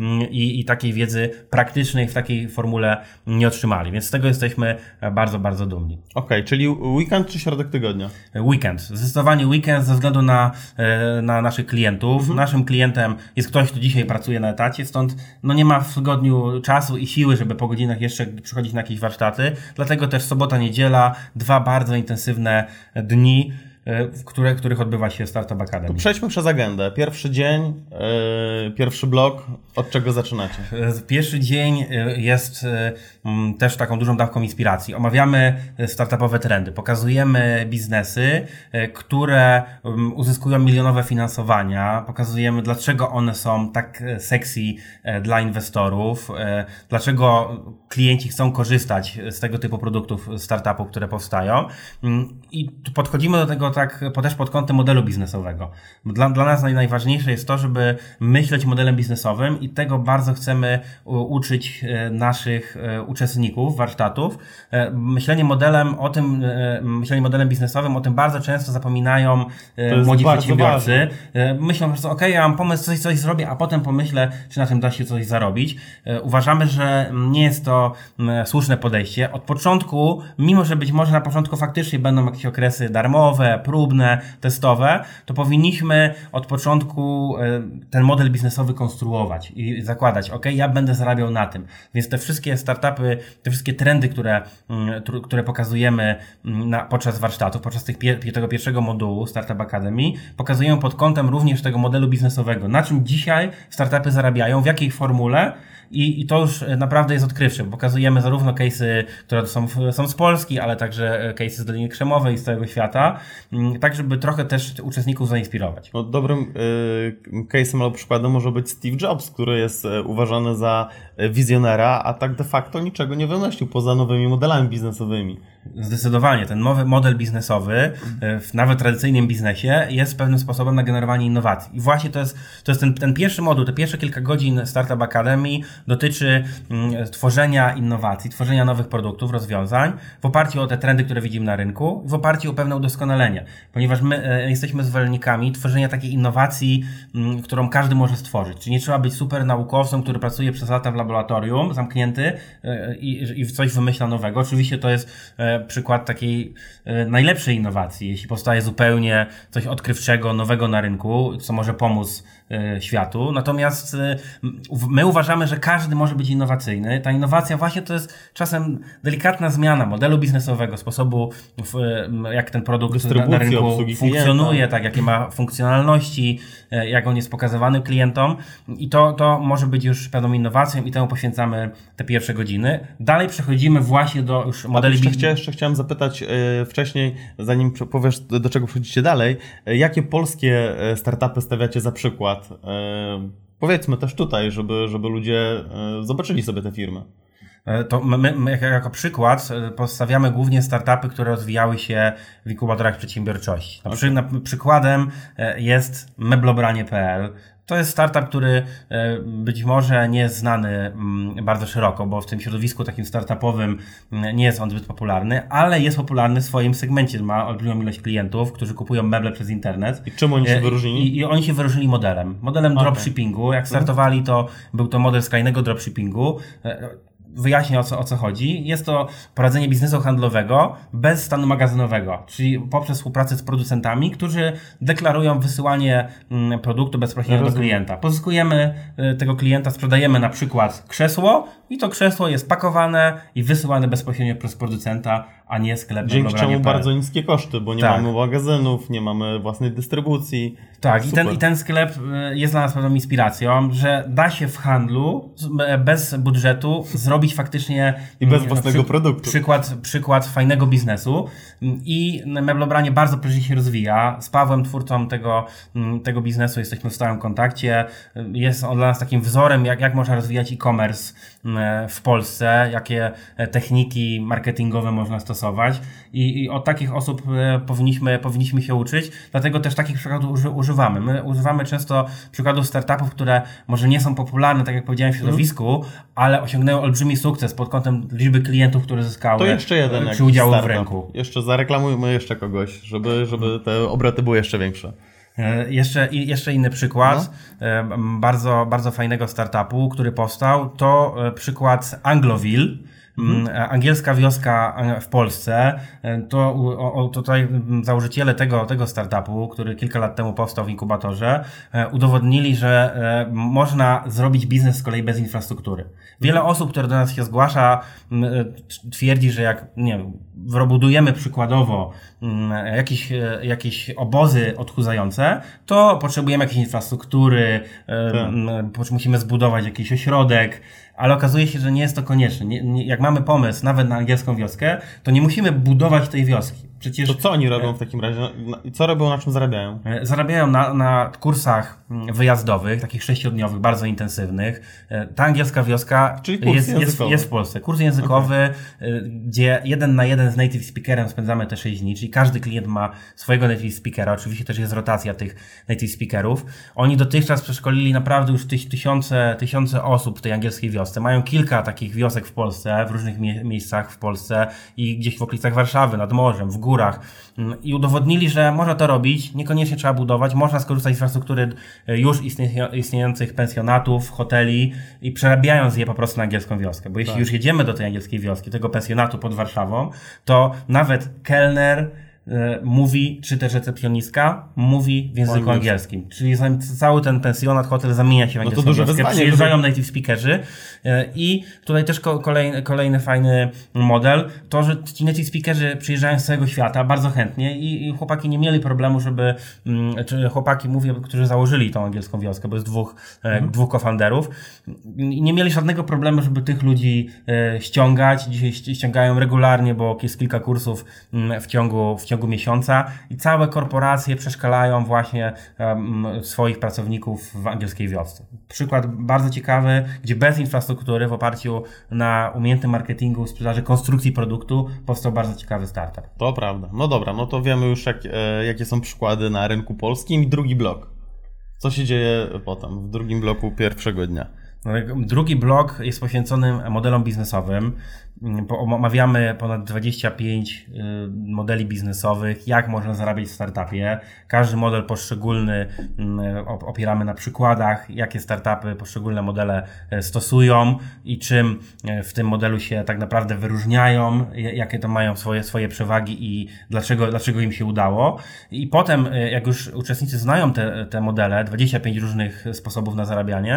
i takiej wiedzy praktycznej w takiej formule nie otrzymali. Więc z tego jesteśmy bardzo, bardzo dumni. Okej, czyli weekend czy środek tygodnia? Weekend. Zdecydowanie weekend ze względu na naszych klientów. Naszym klientem jest ktoś, kto dzisiaj pracuje na etacie, stąd nie ma w tygodniu czasu i siły, żeby po godzinach jeszcze przychodzić na jakieś warsztaty. Dlatego też sobota, niedziela, 2 bardzo intensywne dni, w których odbywa się Startup Academy. To przejdźmy przez agendę. Pierwszy dzień, pierwszy blok, od czego zaczynacie? Pierwszy dzień jest też taką dużą dawką inspiracji. Omawiamy startupowe trendy, pokazujemy biznesy, które uzyskują milionowe finansowania, pokazujemy dlaczego one są tak sexy dla inwestorów, dlaczego klienci chcą korzystać z tego typu produktów startupów, które powstają i podchodzimy do tego tak też pod kątem modelu biznesowego. Dla nas najważniejsze jest to, żeby myśleć modelem biznesowym i tego bardzo chcemy uczyć naszych uczestników warsztatów. Myślenie modelem biznesowym, o tym bardzo często zapominają młodzi przedsiębiorcy. Myślą po prostu, ja mam pomysł, coś zrobię, a potem pomyślę, czy na tym da się coś zarobić. Uważamy, że nie jest to słuszne podejście. Od początku, mimo że być może na początku faktycznie będą jakieś okresy darmowe, próbne, testowe, to powinniśmy od początku ten model biznesowy konstruować i zakładać, ja będę zarabiał na tym. Więc te wszystkie startupy, te wszystkie trendy, które pokazujemy podczas warsztatów, podczas tego pierwszego modułu Startup Academy, pokazujemy pod kątem również tego modelu biznesowego. Na czym dzisiaj startupy zarabiają, w jakiej formule i to już naprawdę jest odkrywcze. Pokazujemy zarówno case'y, które są z Polski, ale także case'y z Doliny Krzemowej i z całego świata, tak żeby trochę też uczestników zainspirować. No, dobrym case'em albo przykładem może być Steve Jobs, który jest uważany za wizjonera, a tak de facto niczego nie wymyślił poza nowymi modelami biznesowymi. Zdecydowanie. Ten nowy model biznesowy w nawet tradycyjnym biznesie jest pewnym sposobem na generowanie innowacji. I właśnie to jest ten pierwszy moduł, te pierwsze kilka godzin Startup Academy dotyczy tworzenia innowacji, tworzenia nowych produktów, rozwiązań w oparciu o te trendy, które widzimy na rynku, w oparciu o pewne udoskonalenia. Ponieważ my jesteśmy zwolennikami tworzenia takiej innowacji, którą każdy może stworzyć. Czyli nie trzeba być super naukowcem, który pracuje przez lata w laboratorium, zamknięty i coś wymyśla nowego. Oczywiście to jest przykład takiej najlepszej innowacji, jeśli powstaje zupełnie coś odkrywczego, nowego na rynku, co może pomóc światu. Natomiast my uważamy, że każdy może być innowacyjny. Ta innowacja właśnie to jest czasem delikatna zmiana modelu biznesowego, sposobu, jak ten produkt na rynku funkcjonuje, tak, jakie ma funkcjonalności, jak on jest pokazywany klientom i to może być już pewną innowacją i temu poświęcamy te pierwsze godziny. Dalej przechodzimy właśnie do już modeli biznesowych. Jeszcze chciałem zapytać wcześniej, zanim powiesz, do czego przechodzicie dalej, jakie polskie startupy stawiacie za przykład? Powiedzmy też tutaj, żeby ludzie zobaczyli sobie te firmy. To my jako przykład postawiamy głównie startupy, które rozwijały się w inkubatorach przedsiębiorczości. Przykładem jest meblobranie.pl. To jest startup, który być może nie jest znany bardzo szeroko, bo w tym środowisku takim startupowym nie jest on zbyt popularny, ale jest popularny w swoim segmencie. Ma olbrzymią ilość klientów, którzy kupują meble przez internet. I czym oni się wyróżnili? I oni się wyróżnili modelem dropshippingu. Jak startowali, to był to model skrajnego dropshippingu. Wyjaśnię o co chodzi. Jest to prowadzenie biznesu handlowego bez stanu magazynowego, czyli poprzez współpracę z producentami, którzy deklarują wysyłanie produktu bezpośrednio do klienta. Pozyskujemy tego klienta, sprzedajemy na przykład krzesło i to krzesło jest pakowane i wysyłane bezpośrednio przez producenta, a nie sklep. Dzięki czemu bardzo niskie koszty, bo nie mamy magazynów, nie mamy własnej dystrybucji. Tak, i ten sklep jest dla nas pewną inspiracją, że da się w handlu bez budżetu zrobić faktycznie i bez własnego produktu. Przykład fajnego biznesu i meblobranie bardzo prężnie się rozwija. Z Pawłem, twórcą tego biznesu, jesteśmy w stałym kontakcie. Jest on dla nas takim wzorem, jak można rozwijać e-commerce w Polsce, jakie techniki marketingowe można stosować i od takich osób powinniśmy się uczyć, dlatego też takich przykładów używamy. My używamy często przykładów startupów, które może nie są popularne, tak jak powiedziałem, w środowisku, ale osiągnęły olbrzymi sukces pod kątem liczby klientów, które zyskały to jeszcze jeden przy udziału w rynku. Jeszcze zareklamujmy jeszcze kogoś, żeby te obroty były jeszcze większe. Jeszcze inny przykład bardzo, bardzo fajnego startupu, który powstał, to przykład Angloville. Angielska wioska w Polsce, to tutaj założyciele tego startupu, który kilka lat temu powstał w inkubatorze, udowodnili, że można zrobić biznes z kolei bez infrastruktury. Wiele osób, które do nas się zgłasza, twierdzi, że jak budujemy przykładowo jakieś obozy odchudzające, to potrzebujemy jakiejś infrastruktury, musimy zbudować jakiś ośrodek, ale okazuje się, że nie jest to konieczne. Jak mamy pomysł nawet na angielską wioskę, to nie musimy budować tej wioski. Przecież, to co oni robią w takim razie? Co robią, na czym zarabiają? Zarabiają na kursach wyjazdowych, takich 6-dniowych, bardzo intensywnych. Ta angielska wioska jest w Polsce. Kurs językowy, gdzie 1 na 1 z native speakerem spędzamy te 6 dni, czyli każdy klient ma swojego native speakera. Oczywiście też jest rotacja tych native speakerów. Oni dotychczas przeszkolili naprawdę już tysiące osób w tej angielskiej wiosce. Mają kilka takich wiosek w Polsce, w różnych miejscach w Polsce i gdzieś w okolicach Warszawy, nad morzem, w górach. I udowodnili, że można to robić, niekoniecznie trzeba budować, można skorzystać z infrastruktury już istniejących pensjonatów, hoteli i przerabiając je po prostu na angielską wioskę. Bo jeśli już jedziemy do tej angielskiej wioski, tego pensjonatu pod Warszawą, to nawet kelner, mówi, czy też recepcjonistka mówi w języku angielskim. Czyli cały ten pensjonat, hotel zamienia się w angielską. No to duże wyzwanie. Przyjeżdżają native speakerzy i tutaj też kolejny fajny model, to, że ci native speakerzy przyjeżdżają z całego świata bardzo chętnie i chłopaki nie mieli problemu, żeby, czy chłopaki, mówię, którzy założyli tą angielską wioskę, bo jest dwóch co-founderów, nie mieli żadnego problemu, żeby tych ludzi ściągać. Dzisiaj ściągają regularnie, bo jest kilka kursów w ciągu miesiąca i całe korporacje przeszkalają właśnie swoich pracowników w angielskiej wiosce. Przykład bardzo ciekawy, gdzie bez infrastruktury, w oparciu na umiejętnym marketingu, sprzedaży, konstrukcji produktu powstał bardzo ciekawy startup. To prawda. No dobra, no to wiemy już jakie są przykłady na rynku polskim. I drugi blok. Co się dzieje potem w drugim bloku pierwszego dnia? Drugi blok jest poświęcony modelom biznesowym. Omawiamy ponad 25 modeli biznesowych, jak można zarabiać w startupie. Każdy model poszczególny opieramy na przykładach, jakie startupy poszczególne modele stosują i czym w tym modelu się tak naprawdę wyróżniają, jakie to mają swoje przewagi i dlaczego im się udało. I potem, jak już uczestnicy znają te modele, 25 różnych sposobów na zarabianie,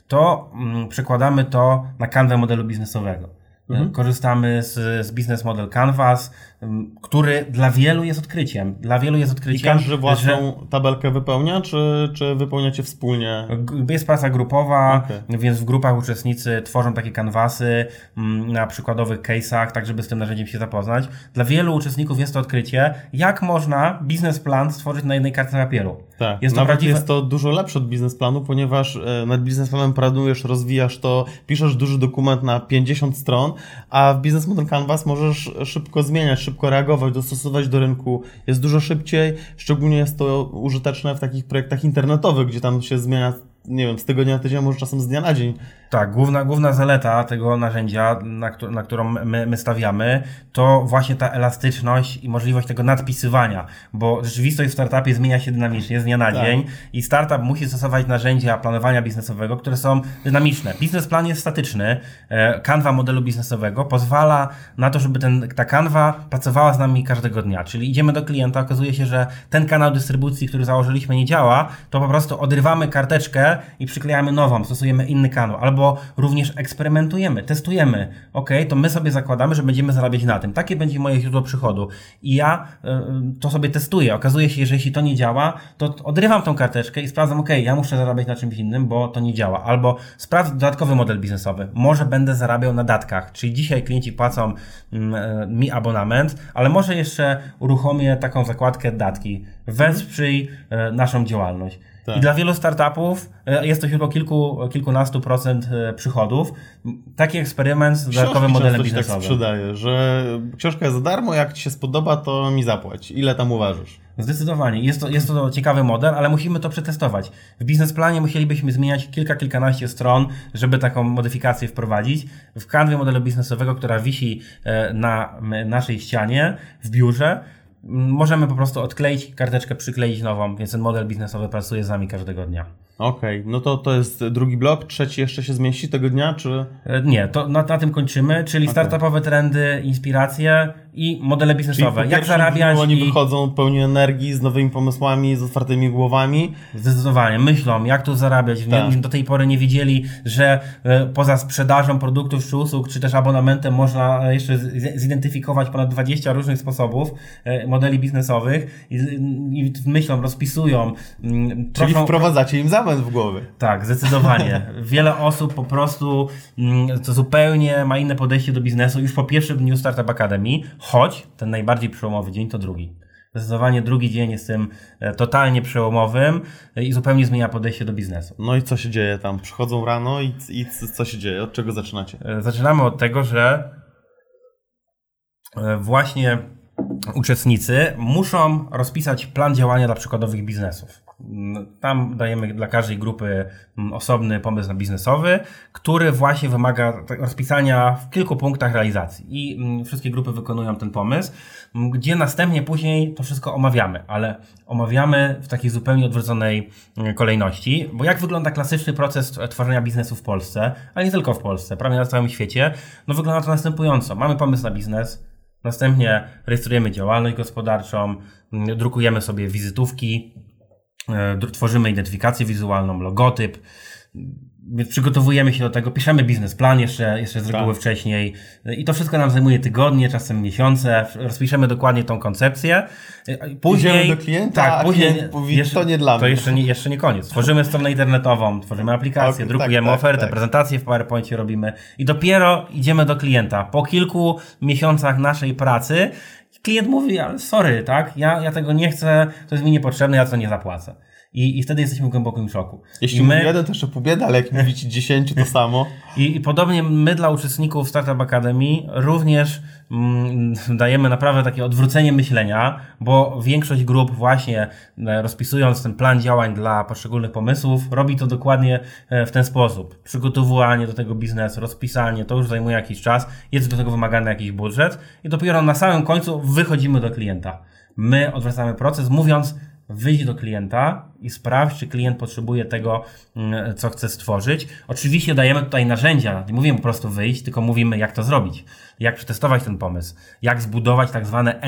to przekładamy to na kanwę modelu biznesowego. Korzystamy z Business Model Canvas, który dla wielu jest odkryciem. I każdy własną tabelkę wypełnia, czy wypełniacie wspólnie? Jest praca grupowa, więc w grupach uczestnicy tworzą takie kanwasy na przykładowych case'ach, tak żeby z tym narzędziem się zapoznać. Dla wielu uczestników jest to odkrycie, jak można biznesplan stworzyć na jednej kartce papieru. Tak, jest to dużo lepsze od biznesplanu, ponieważ nad biznesplanem pracujesz, rozwijasz to, piszesz duży dokument na 50 stron, a w Business Model Canvas możesz szybko zmieniać, szybko reagować, dostosować do rynku. Jest dużo szybciej, szczególnie jest to użyteczne w takich projektach internetowych, gdzie tam się zmienia, nie wiem, z tygodnia na tydzień, może czasem z dnia na dzień. Tak, główna zaleta tego narzędzia, na którą my stawiamy, to właśnie ta elastyczność i możliwość tego nadpisywania, bo rzeczywistość w startupie zmienia się dynamicznie z dnia na dzień i startup musi stosować narzędzia planowania biznesowego, które są dynamiczne. Biznesplan jest statyczny, kanwa modelu biznesowego pozwala na to, żeby ta kanwa pracowała z nami każdego dnia, czyli idziemy do klienta, okazuje się, że ten kanał dystrybucji, który założyliśmy, nie działa, to po prostu odrywamy karteczkę i przyklejamy nową, stosujemy inny kanał, albo również eksperymentujemy, testujemy. To my sobie zakładamy, że będziemy zarabiać na tym. Takie będzie moje źródło przychodu. I ja to sobie testuję. Okazuje się, że jeśli to nie działa, to odrywam tą karteczkę i sprawdzam, ja muszę zarabiać na czymś innym, bo to nie działa. Albo sprawdzę dodatkowy model biznesowy. Może będę zarabiał na datkach. Czyli dzisiaj klienci płacą mi abonament, ale może jeszcze uruchomię taką zakładkę datki. Wesprzyj naszą działalność. Tak. I dla wielu startupów jest to źródło kilkunastu procent przychodów. Taki eksperyment z dodatkowym modelem biznesowym. Tak sprzedaje, że książka jest za darmo, jak Ci się spodoba, to mi zapłać. Ile tam uważasz? Zdecydowanie. Jest to ciekawy model, ale musimy to przetestować. W biznesplanie musielibyśmy zmieniać kilkanaście stron, żeby taką modyfikację wprowadzić. W kanwie modelu biznesowego, która wisi na naszej ścianie w biurze, możemy po prostu odkleić karteczkę, przykleić nową, więc ten model biznesowy pracuje z nami każdego dnia. No to jest drugi blok, trzeci jeszcze się zmieści tego dnia, czy? Nie, to na tym kończymy, czyli startupowe trendy, inspiracje i modele biznesowe. Jak zarabiać? Oni wychodzą pełni energii, z nowymi pomysłami, z otwartymi głowami. Zdecydowanie, myślą, jak tu zarabiać. Do tej pory nie wiedzieli, że poza sprzedażą produktów czy usług, czy też abonamentem można jeszcze zidentyfikować ponad 20 różnych sposobów modeli biznesowych i myślą, rozpisują. Czyli wprowadzacie im zamęt w głowie. Tak, zdecydowanie. Wiele osób po prostu to zupełnie ma inne podejście do biznesu już po pierwszym dniu Startup Academy, choć ten najbardziej przełomowy dzień to drugi. Zdecydowanie drugi dzień jest tym totalnie przełomowym i zupełnie zmienia podejście do biznesu. No i co się dzieje tam? Przychodzą rano i co się dzieje? Od czego zaczynacie? Zaczynamy od tego, że właśnie uczestnicy muszą rozpisać plan działania dla przykładowych biznesów. Tam dajemy dla każdej grupy osobny pomysł na biznesowy, który właśnie wymaga rozpisania w kilku punktach realizacji i wszystkie grupy wykonują ten pomysł, gdzie następnie później to wszystko omawiamy, ale omawiamy w takiej zupełnie odwróconej kolejności, bo jak wygląda klasyczny proces tworzenia biznesu w Polsce, ale nie tylko w Polsce, prawie na całym świecie, wygląda to następująco. Mamy pomysł na biznes, Następnie rejestrujemy działalność gospodarczą, drukujemy sobie wizytówki, tworzymy identyfikację wizualną, logotyp, więc przygotowujemy się do tego, piszemy biznesplan jeszcze z reguły wcześniej i to wszystko nam zajmuje tygodnie, czasem miesiące, rozpiszemy dokładnie tą koncepcję. Później idziemy do klienta, później mówi, to nie dla mnie. To jeszcze nie koniec. Tworzymy stronę internetową, tworzymy aplikację, drukujemy ofertę, prezentację w PowerPoincie robimy i dopiero idziemy do klienta. Po kilku miesiącach naszej pracy klient mówi, ale sorry, tak, ja tego nie chcę, to jest mi niepotrzebne, ja to nie zapłacę. I wtedy jesteśmy w głębokim szoku. Jeśli mówi jeden, to jeszcze pół biedy, ale jak mówicie 10, to samo. I podobnie my dla uczestników Startup Academy również dajemy naprawdę takie odwrócenie myślenia, bo większość grup właśnie rozpisując ten plan działań dla poszczególnych pomysłów, robi to dokładnie w ten sposób. Przygotowanie do tego biznesu, rozpisanie, to już zajmuje jakiś czas, jest do tego wymagany jakiś budżet i dopiero na samym końcu wychodzimy do klienta. My odwracamy proces mówiąc, wyjdź do klienta i sprawdź, czy klient potrzebuje tego, co chce stworzyć. Oczywiście dajemy tutaj narzędzia, nie mówimy po prostu wyjść, tylko mówimy, jak to zrobić, jak przetestować ten pomysł, jak zbudować tak zwane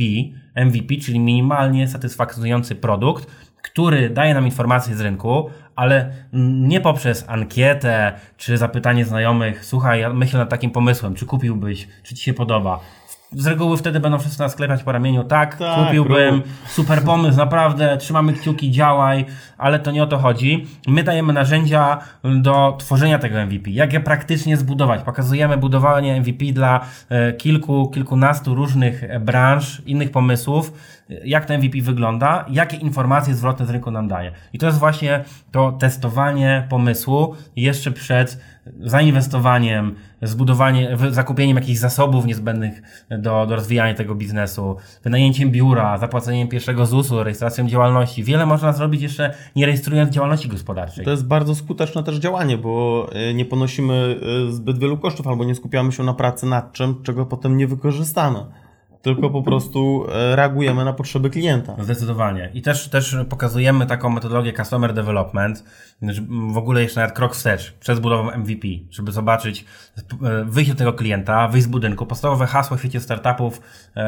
MVP, czyli minimalnie satysfakcjonujący produkt, który daje nam informacje z rynku, ale nie poprzez ankietę czy zapytanie znajomych, słuchaj, ja myślę nad takim pomysłem, czy kupiłbyś, czy ci się podoba. Z reguły wtedy będą wszyscy nas sklepać po ramieniu, tak kupiłbym, super pomysł, naprawdę, trzymamy kciuki, działaj, ale to nie o to chodzi. My dajemy narzędzia do tworzenia tego MVP, jak je praktycznie zbudować. Pokazujemy budowanie MVP dla kilkunastu różnych branż, innych pomysłów, jak to MVP wygląda, jakie informacje zwrotne z rynku nam daje. I to jest właśnie to testowanie pomysłu jeszcze przed zainwestowaniem, zakupieniem jakichś zasobów niezbędnych do rozwijania tego biznesu, wynajęciem biura, zapłaceniem pierwszego ZUS-u, rejestracją działalności. Wiele można zrobić jeszcze nie rejestrując działalności gospodarczej. To jest bardzo skuteczne też działanie, bo nie ponosimy zbyt wielu kosztów albo nie skupiamy się na pracy nad czym, czego potem nie wykorzystamy. Tylko po prostu reagujemy na potrzeby klienta. Zdecydowanie. I też pokazujemy taką metodologię Customer Development, w ogóle jeszcze nawet krok wstecz, przed budową MVP, żeby zobaczyć, wyjść do tego klienta, wyjść z budynku. Podstawowe hasło w świecie startupów,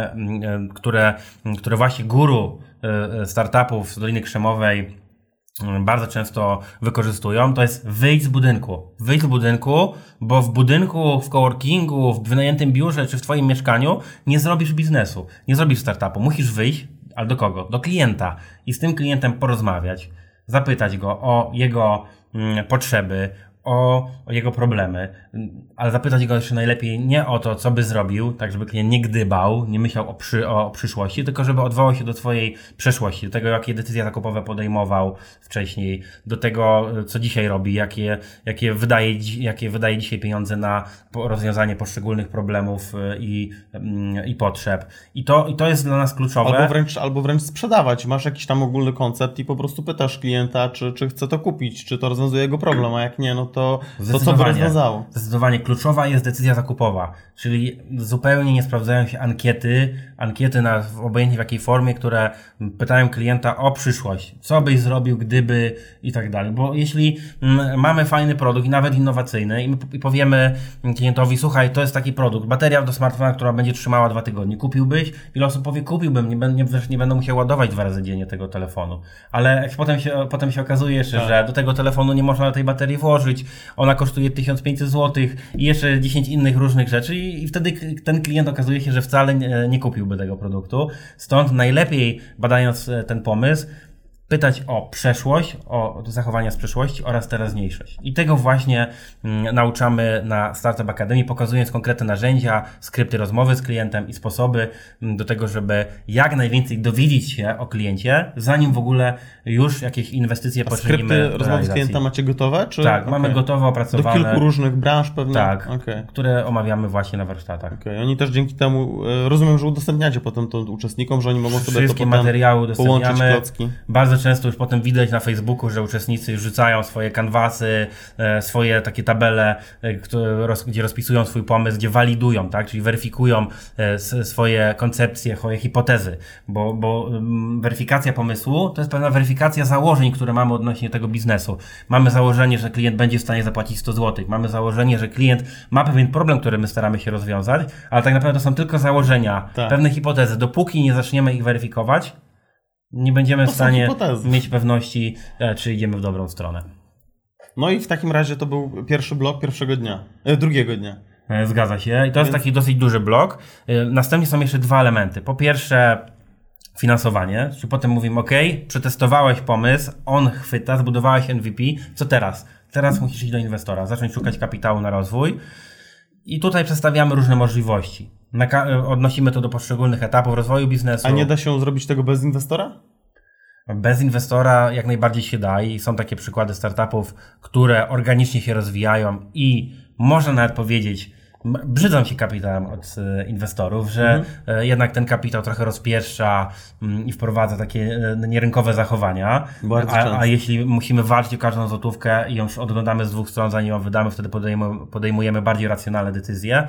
które właśnie guru startupów z Doliny Krzemowej bardzo często wykorzystują, to jest wyjdź z budynku. Wyjdź z budynku, bo w budynku, w coworkingu, w wynajętym biurze czy w twoim mieszkaniu nie zrobisz biznesu, nie zrobisz startupu. Musisz wyjść, ale do kogo? Do klienta i z tym klientem porozmawiać, zapytać go o jego potrzeby, o jego problemy, ale zapytać go jeszcze najlepiej nie o to, co by zrobił, tak żeby klient nie gdybał, nie myślał o przyszłości, tylko żeby odwołał się do twojej przeszłości, do tego, jakie decyzje zakupowe podejmował wcześniej, do tego, co dzisiaj robi, jakie wydaje dzisiaj pieniądze na rozwiązanie poszczególnych problemów i potrzeb. I to jest dla nas kluczowe. Albo wręcz sprzedawać. Masz jakiś tam ogólny koncept i po prostu pytasz klienta, czy chce to kupić, czy to rozwiązuje jego problem, a jak nie, no to co by rozwiązało? Zdecydowanie. Kluczowa jest decyzja zakupowa, czyli zupełnie nie sprawdzają się ankiety obojętnie w jakiej formie, które pytają klienta o przyszłość. Co byś zrobił, gdyby i tak dalej. Bo jeśli mamy fajny produkt i nawet innowacyjny i powiemy klientowi, słuchaj, to jest taki produkt, bateria do smartfona, która będzie trzymała 2 tygodnie. Kupiłbyś? Wiele osób powie, kupiłbym, nie będę musiał ładować 2 razy dziennie tego telefonu. Ale potem się okazuje jeszcze, że do tego telefonu nie można tej baterii włożyć, ona kosztuje 1500 zł i jeszcze 10 innych różnych rzeczy i wtedy ten klient okazuje się, że wcale nie kupiłby tego produktu. Stąd najlepiej, badając ten pomysł, pytać o przeszłość, o zachowania z przeszłości oraz teraźniejszość. I tego właśnie nauczamy na Startup Academy, pokazując konkretne narzędzia, skrypty rozmowy z klientem i sposoby do tego, żeby jak najwięcej dowiedzieć się o kliencie, zanim w ogóle już jakieś inwestycje poczynimy. Skrypty rozmowy z klientem macie gotowe? Czy? Tak, mamy gotowe, opracowane. Do kilku różnych branż pewnie? Tak, które omawiamy właśnie na warsztatach. Oni też dzięki temu, rozumiem, że udostępniacie potem to uczestnikom, że oni mogą sobie wszystkie materiały udostępniamy. Połączyć klocki. Bardzo często już potem widać na Facebooku, że uczestnicy rzucają swoje kanwasy, swoje takie tabele, gdzie rozpisują swój pomysł, gdzie walidują, tak? Czyli weryfikują swoje koncepcje, swoje hipotezy, bo weryfikacja pomysłu to jest pewna weryfikacja założeń, które mamy odnośnie tego biznesu. Mamy założenie, że klient będzie w stanie zapłacić 100 zł. Mamy założenie, że klient ma pewien problem, który my staramy się rozwiązać, ale tak naprawdę to są tylko założenia, pewne hipotezy. Dopóki nie zaczniemy ich weryfikować, nie będziemy w stanie mieć pewności, czy idziemy w dobrą stronę. No i w takim razie to był pierwszy blok drugiego dnia. Zgadza się. I to jest taki dosyć duży blok. Następnie są jeszcze dwa elementy. Po pierwsze finansowanie, czyli potem mówimy, OK, przetestowałeś pomysł, on chwyta, zbudowałeś MVP, co teraz? Teraz musisz iść do inwestora, zacząć szukać kapitału na rozwój i tutaj przedstawiamy różne możliwości. Odnosimy to do poszczególnych etapów rozwoju biznesu. A nie da się zrobić tego bez inwestora? Bez inwestora jak najbardziej się da i są takie przykłady startupów, które organicznie się rozwijają i można nawet powiedzieć, brzydzą się kapitałem od inwestorów, że jednak ten kapitał trochę rozpieszcza i wprowadza takie nierynkowe zachowania. A jeśli musimy walczyć o każdą złotówkę i ją oglądamy z dwóch stron, zanim ją wydamy, wtedy podejmujemy bardziej racjonalne decyzje.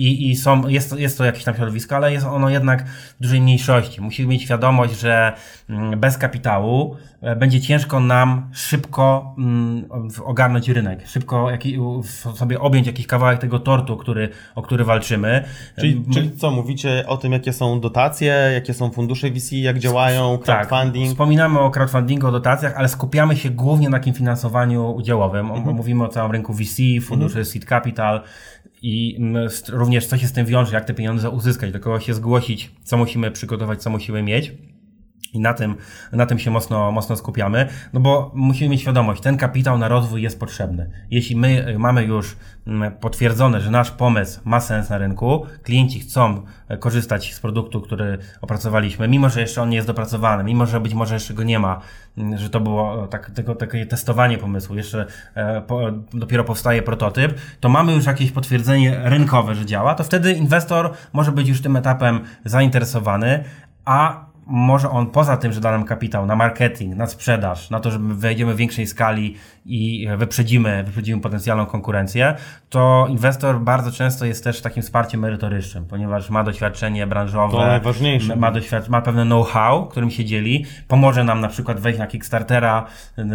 Jest to jakieś tam środowisko, ale jest ono jednak w dużej mniejszości. Musimy mieć świadomość, że bez kapitału będzie ciężko nam szybko ogarnąć rynek, szybko sobie objąć jakiś kawałek tego tortu, o który walczymy. Czyli co, mówicie o tym, jakie są dotacje, jakie są fundusze VC, jak działają, crowdfunding? Tak, wspominamy o crowdfundingu, o dotacjach, ale skupiamy się głównie na takim finansowaniu udziałowym. Mówimy o całym rynku VC, fundusze Seed Capital i również co się z tym wiąże, jak te pieniądze uzyskać, do kogo się zgłosić, co musimy przygotować, co musimy mieć. I na tym się mocno skupiamy, no bo musimy mieć świadomość, ten kapitał na rozwój jest potrzebny. Jeśli my mamy już potwierdzone, że nasz pomysł ma sens na rynku, klienci chcą korzystać z produktu, który opracowaliśmy, mimo że jeszcze on nie jest dopracowany, mimo że być może jeszcze go nie ma, że to było takie testowanie pomysłu, jeszcze dopiero powstaje prototyp, to mamy już jakieś potwierdzenie rynkowe, że działa, to wtedy inwestor może być już tym etapem zainteresowany, a może on poza tym, że da nam kapitał na marketing, na sprzedaż, na to, że wejdziemy w większej skali i wyprzedzimy potencjalną konkurencję, to inwestor bardzo często jest też takim wsparciem merytorycznym, ponieważ ma doświadczenie branżowe, to najważniejsze. Ma pewne know-how, którym się dzieli, pomoże nam na przykład wejść na Kickstartera,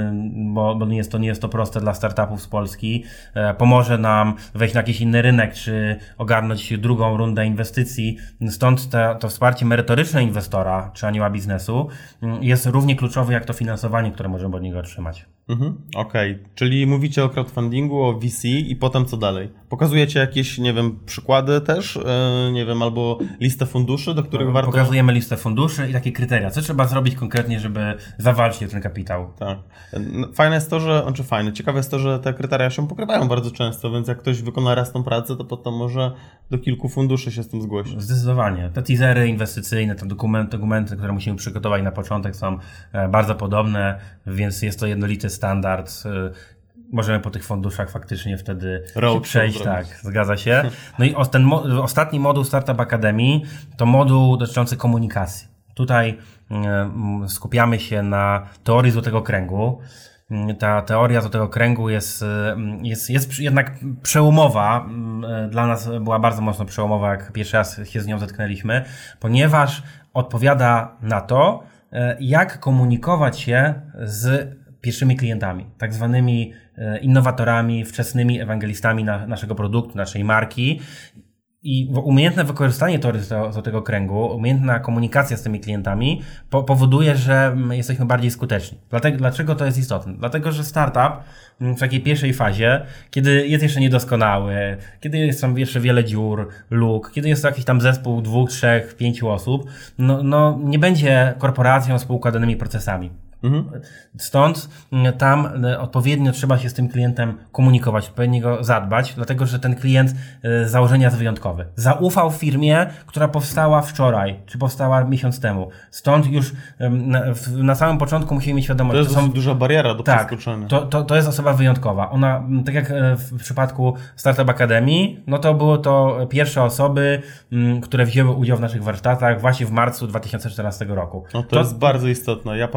bo nie jest to proste dla startupów z Polski, pomoże nam wejść na jakiś inny rynek, czy ogarnąć drugą rundę inwestycji, stąd to wsparcie merytoryczne inwestora, czy anioła biznesu jest równie kluczowe jak to finansowanie, które możemy od niego otrzymać. Okej. Czyli mówicie o crowdfundingu, o VC i potem co dalej? Pokazujecie jakieś, nie wiem, przykłady też, albo listę funduszy, do których warto... Pokazujemy listę funduszy i takie kryteria. Co trzeba zrobić konkretnie, żeby zawalczyć o ten kapitał? Tak. Ciekawe jest to, że te kryteria się pokrywają bardzo często, więc jak ktoś wykona raz tą pracę, to potem może do kilku funduszy się z tym zgłosić. Zdecydowanie. Te teasery inwestycyjne, te dokumenty, które musimy przygotować na początek, są bardzo podobne, więc jest to jednolity standard. Możemy po tych funduszach faktycznie wtedy przejść. Tak, zgadza się. No i ostatni moduł Startup Academy to moduł dotyczący komunikacji. Tutaj skupiamy się na teorii Złotego Kręgu. Ta teoria Złotego Kręgu jest jednak przełomowa. Dla nas była bardzo mocno przełomowa, jak pierwszy raz się z nią zetknęliśmy, ponieważ odpowiada na to, jak komunikować się z pierwszymi klientami, tak zwanymi innowatorami, wczesnymi ewangelistami naszego produktu, naszej marki. I umiejętne wykorzystanie teorii Złotego Kręgu, umiejętna komunikacja z tymi klientami powoduje, że jesteśmy bardziej skuteczni. Dlaczego to jest istotne? Dlatego, że startup w takiej pierwszej fazie, kiedy jest jeszcze niedoskonały, kiedy jest tam jeszcze wiele dziur, luk, kiedy jest to jakiś tam zespół 2, 3, 5 osób, no nie będzie korporacją z poukładanymi procesami. Stąd tam odpowiednio trzeba się z tym klientem komunikować, odpowiednio go zadbać, dlatego że ten klient z założenia jest wyjątkowy. Zaufał firmie, która powstała wczoraj, czy powstała miesiąc temu. Stąd już na samym początku musimy mieć świadomość, że to jest duża bariera do przeskoczenia. To jest osoba wyjątkowa. Ona, tak jak w przypadku Startup Academy, no to były to pierwsze osoby, które wzięły udział w naszych warsztatach właśnie w marcu 2014 roku. No to jest bardzo istotne. Ja pamiętam, jak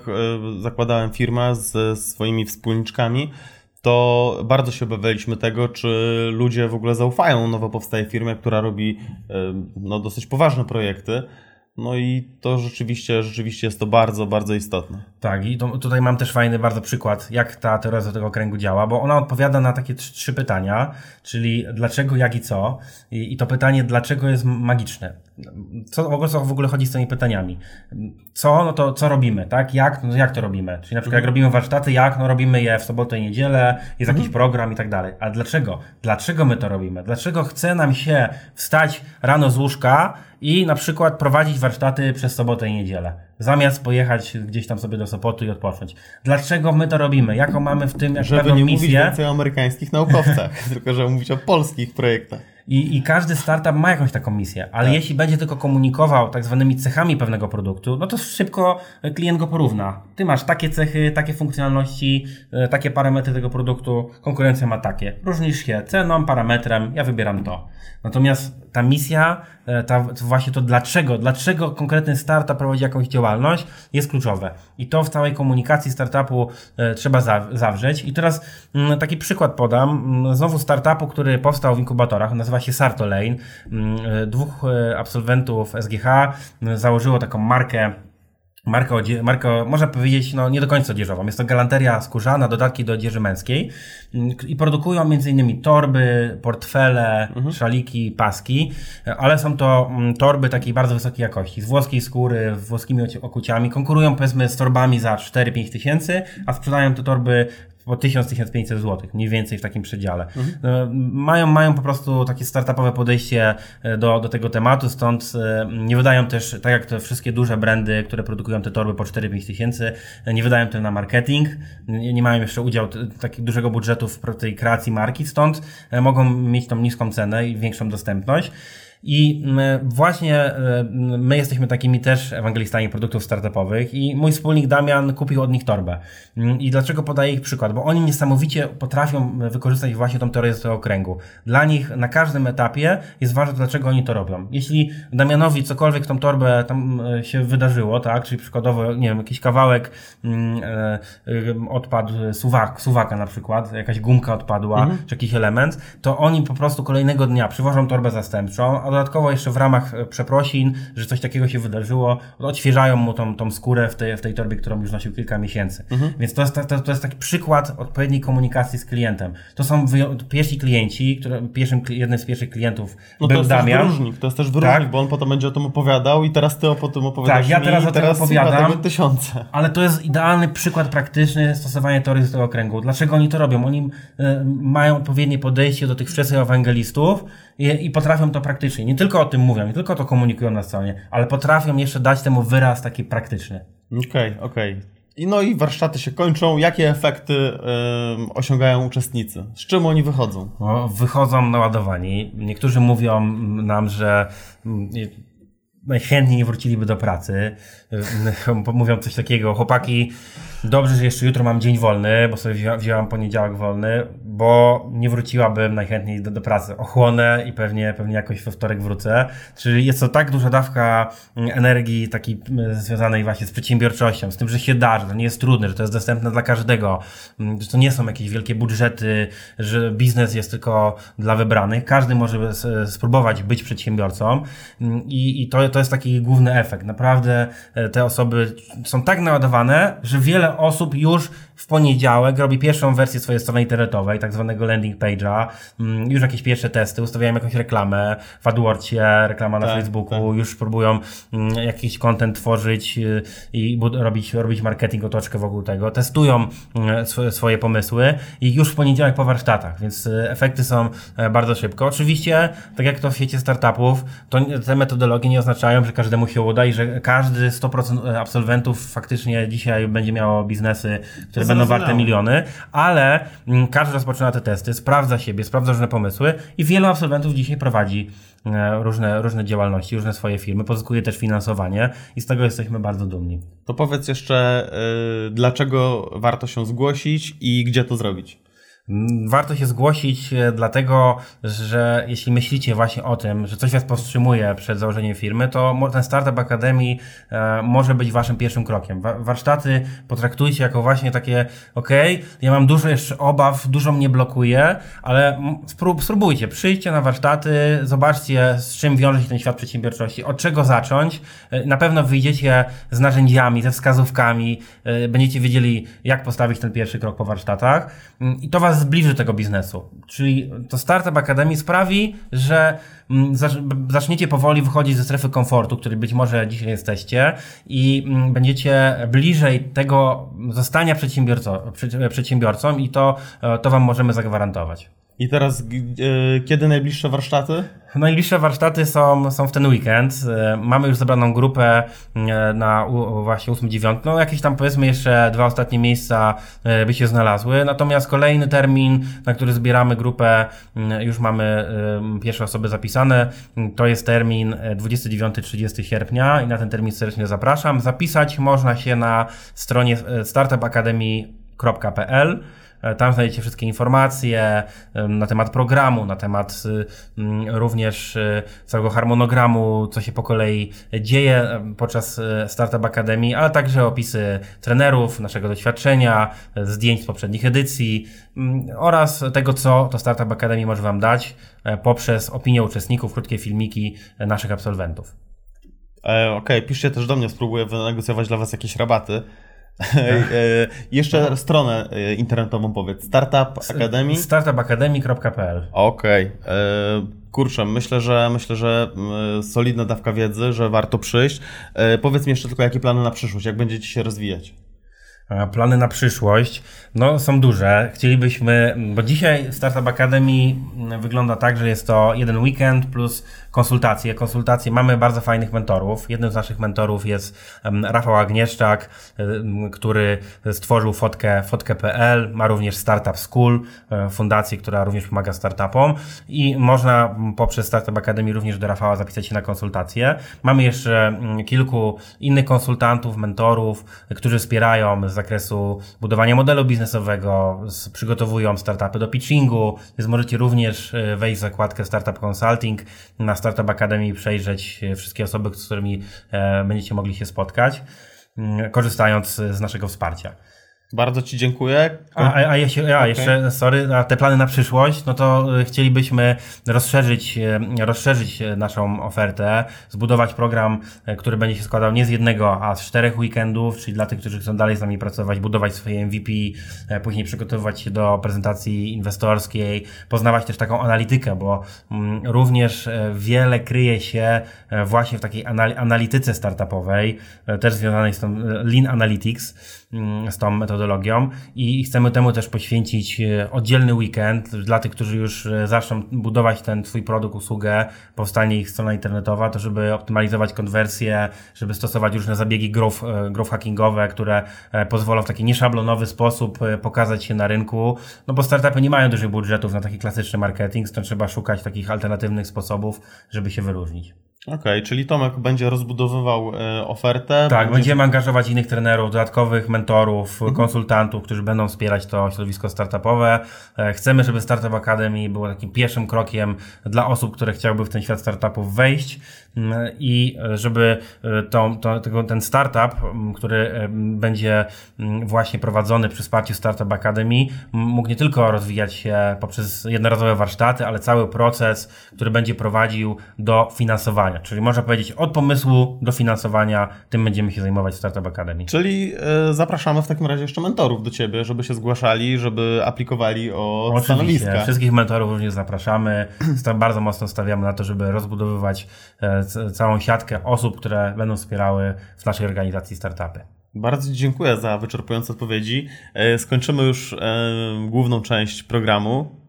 zakładałem firmę z swoimi wspólniczkami, to bardzo się obawialiśmy tego, czy ludzie w ogóle zaufają nowo powstałej firmie, która robi dosyć poważne projekty. No i to rzeczywiście jest to bardzo, bardzo istotne. Tak, i tutaj mam też fajny bardzo przykład, jak ta teoria tego kręgu działa, bo ona odpowiada na takie trzy pytania, czyli dlaczego, jak i co. I to pytanie, dlaczego jest magiczne. Co w ogóle chodzi z tymi pytaniami? Co? No to co robimy, tak? Jak? No jak to robimy? Czyli na przykład jak robimy warsztaty, jak? No robimy je w sobotę i niedzielę, jest jakiś program i tak dalej. A dlaczego? Dlaczego my to robimy? Dlaczego chce nam się wstać rano z łóżka i na przykład prowadzić warsztaty przez sobotę i niedzielę, zamiast pojechać gdzieś tam sobie do Sopotu i odpocząć? Dlaczego my to robimy? Jaką mamy w tym żeby pewną nie misję? Mówić więcej o amerykańskich naukowcach, tylko żeby mówić o polskich projektach. I każdy startup ma jakąś taką misję, ale jeśli będzie tylko komunikował tak zwanymi cechami pewnego produktu, no to szybko klient go porówna. Ty masz takie cechy, takie funkcjonalności, takie parametry tego produktu, konkurencja ma takie. Różnisz się ceną, parametrem, ja wybieram to. Natomiast ta misja, właśnie to dlaczego konkretny startup prowadzi jakąś działalność, jest kluczowe. I to w całej komunikacji startupu trzeba zawrzeć. I teraz taki przykład podam. Znowu startupu, który powstał w inkubatorach, nazywa się Sartolane. Dwóch absolwentów SGH założyło taką markę, można powiedzieć, no nie do końca odzieżową. Jest to galanteria skórzana, dodatki do odzieży męskiej i produkują m.in. torby, portfele, szaliki, paski, ale są to torby takiej bardzo wysokiej jakości, z włoskiej skóry, włoskimi okuciami. Konkurują powiedzmy z torbami za 4-5 tysięcy, a sprzedają te torby po 1000-1500 zł, mniej więcej w takim przedziale. Mają po prostu takie startupowe podejście do tego tematu, stąd nie wydają też, tak jak te wszystkie duże brandy, które produkują te torby po 4-5 tysięcy, nie wydają tym na marketing, nie mają jeszcze udziału takiego dużego budżetu w tej kreacji marki, stąd mogą mieć tą niską cenę i większą dostępność. I właśnie my jesteśmy takimi też ewangelistami produktów startupowych i mój wspólnik Damian kupił od nich torbę. I dlaczego podaję ich przykład? Bo oni niesamowicie potrafią wykorzystać właśnie tą teorię z tego kręgu. Dla nich na każdym etapie jest ważne, dlaczego oni to robią. Jeśli Damianowi cokolwiek tą torbę tam się wydarzyło, tak, czyli przykładowo, nie wiem, jakiś kawałek odpadł, suwaka na przykład, jakaś gumka odpadła, czy jakiś element, to oni po prostu kolejnego dnia przywożą torbę zastępczą, a dodatkowo jeszcze w ramach przeprosin, że coś takiego się wydarzyło, odświeżają mu tą skórę w tej torbie, którą już nosił kilka miesięcy. Więc to jest taki przykład odpowiedniej komunikacji z klientem. To są pierwsi klienci, jednym z pierwszych klientów był Damian. To jest też wyróżnik, bo on potem będzie o tym opowiadał i teraz ty o tym opowiadasz. Tak, ja teraz o tym opowiadam, tysiące. Ale to jest idealny przykład praktyczny stosowania teorii z tego kręgu. Dlaczego oni to robią? Oni mają odpowiednie podejście do tych wczesnych ewangelistów i potrafią to praktycznie. Nie tylko o tym mówią, nie tylko to komunikują na stronie, ale potrafią jeszcze dać temu wyraz taki praktyczny. Okej. I warsztaty się kończą. Jakie efekty osiągają uczestnicy? Z czym oni wychodzą? Wychodzą naładowani. Niektórzy mówią nam, że najchętniej nie wróciliby do pracy. Mówią coś takiego: chłopaki, dobrze, że jeszcze jutro mam dzień wolny, bo sobie wziąłem poniedziałek wolny, bo nie wróciłabym najchętniej do pracy. Ochłonę i pewnie jakoś we wtorek wrócę. Czyli jest to tak duża dawka energii takiej związanej właśnie z przedsiębiorczością, z tym, że się da, że to nie jest trudne, że to jest dostępne dla każdego, że to nie są jakieś wielkie budżety, że biznes jest tylko dla wybranych. Każdy może spróbować być przedsiębiorcą i to jest taki główny efekt. Naprawdę te osoby są tak naładowane, że wiele osób już w poniedziałek robi pierwszą wersję swojej strony internetowej, tak zwanego landing page'a, już jakieś pierwsze testy, ustawiają jakąś reklamę w AdWordsie, reklama na Facebooku, już próbują jakiś content tworzyć i robić marketing, otoczkę wokół tego, testują swoje pomysły i już w poniedziałek po warsztatach, więc efekty są bardzo szybko. Oczywiście, tak jak to w świecie startupów, to te metodologie nie oznaczają, że każdemu się uda i że każdy 100% absolwentów faktycznie dzisiaj będzie miało biznesy, które będą warte miliony, ale każdy rozpoczyna te testy, sprawdza siebie, sprawdza różne pomysły i wielu absolwentów dzisiaj prowadzi różne działalności, różne swoje firmy, pozyskuje też finansowanie i z tego jesteśmy bardzo dumni. To powiedz jeszcze, dlaczego warto się zgłosić i gdzie to zrobić? Warto się zgłosić, dlatego że jeśli myślicie właśnie o tym, że coś was powstrzymuje przed założeniem firmy, to ten Startup Academy może być waszym pierwszym krokiem. Warsztaty potraktujcie jako właśnie takie, ja mam dużo jeszcze obaw, dużo mnie blokuje, ale spróbujcie, przyjdźcie na warsztaty, zobaczcie, z czym wiąże się ten świat przedsiębiorczości, od czego zacząć. Na pewno wyjdziecie z narzędziami, ze wskazówkami, będziecie wiedzieli, jak postawić ten pierwszy krok po warsztatach i to was zbliży tego biznesu. Czyli to Startup Academy sprawi, że zaczniecie powoli wychodzić ze strefy komfortu, który być może dzisiaj jesteście i będziecie bliżej tego zostania przedsiębiorcą i to wam możemy zagwarantować. I teraz kiedy najbliższe warsztaty? Najbliższe warsztaty są w ten weekend. Mamy już zebraną grupę na właśnie 8-9. Jakieś tam powiedzmy jeszcze 2 ostatnie miejsca by się znalazły. Natomiast kolejny termin, na który zbieramy grupę, już mamy pierwsze osoby zapisane. To jest termin 29-30 sierpnia i na ten termin serdecznie zapraszam. Zapisać można się na stronie startupacademy.pl. Tam znajdziecie wszystkie informacje na temat programu, na temat również całego harmonogramu, co się po kolei dzieje podczas Startup Academy, ale także opisy trenerów, naszego doświadczenia, zdjęć z poprzednich edycji oraz tego, co to Startup Academy może wam dać poprzez opinię uczestników, krótkie filmiki naszych absolwentów. Piszcie też do mnie, spróbuję wynegocjować dla was jakieś rabaty. Jeszcze stronę internetową powiedz. Startup Academy? Startupacademy.pl. Kurczę, myślę, że solidna dawka wiedzy, że warto przyjść. Powiedz mi jeszcze tylko, jakie plany na przyszłość, jak będziecie się rozwijać? Plany na przyszłość są duże. Chcielibyśmy, bo dzisiaj Startup Academy wygląda tak, że jest to jeden weekend plus konsultacje. Mamy bardzo fajnych mentorów. Jednym z naszych mentorów jest Rafał Agnieszczak, który stworzył fotkę.pl, ma również Startup School, fundację, która również pomaga startupom i można poprzez Startup Academy również do Rafała zapisać się na konsultacje. Mamy jeszcze kilku innych konsultantów, mentorów, którzy wspierają z zakresu budowania modelu biznesowego, przygotowują startupy do pitchingu, więc możecie również wejść w zakładkę Startup Consulting na Startup Academy i przejrzeć wszystkie osoby, z którymi będziecie mogli się spotkać, korzystając z naszego wsparcia. Bardzo ci dziękuję. Jeszcze, te plany na przyszłość, no to chcielibyśmy rozszerzyć naszą ofertę, zbudować program, który będzie się składał nie z jednego, a z 4 weekendów, czyli dla tych, którzy chcą dalej z nami pracować, budować swoje MVP, później przygotowywać się do prezentacji inwestorskiej, poznawać też taką analitykę, bo również wiele kryje się właśnie w takiej analityce startupowej, też związanej z tą Lean Analytics, z tą metodologią i chcemy temu też poświęcić oddzielny weekend dla tych, którzy już zaczną budować ten swój produkt, usługę, powstanie ich strona internetowa, to żeby optymalizować konwersję, żeby stosować różne zabiegi growth hackingowe, które pozwolą w taki nieszablonowy sposób pokazać się na rynku, no bo startupy nie mają dużych budżetów na taki klasyczny marketing, stąd trzeba szukać takich alternatywnych sposobów, żeby się wyróżnić. Czyli Tomek będzie rozbudowywał ofertę. Tak, będziemy angażować innych trenerów, dodatkowych mentorów, konsultantów, którzy będą wspierać to środowisko startupowe. Chcemy, żeby Startup Academy było takim pierwszym krokiem dla osób, które chciałyby w ten świat startupów wejść i żeby ten startup, który będzie właśnie prowadzony przy wsparciu Startup Academy, mógł nie tylko rozwijać się poprzez jednorazowe warsztaty, ale cały proces, który będzie prowadził do finansowania. Czyli można powiedzieć od pomysłu do finansowania, tym będziemy się zajmować w Startup Academy. Czyli zapraszamy w takim razie jeszcze mentorów do Ciebie, żeby się zgłaszali, żeby aplikowali o stanowiska. Wszystkich mentorów również zapraszamy. Bardzo mocno stawiamy na to, żeby rozbudowywać całą siatkę osób, które będą wspierały w naszej organizacji startupy. Bardzo dziękuję za wyczerpujące odpowiedzi. Skończymy już główną część programu.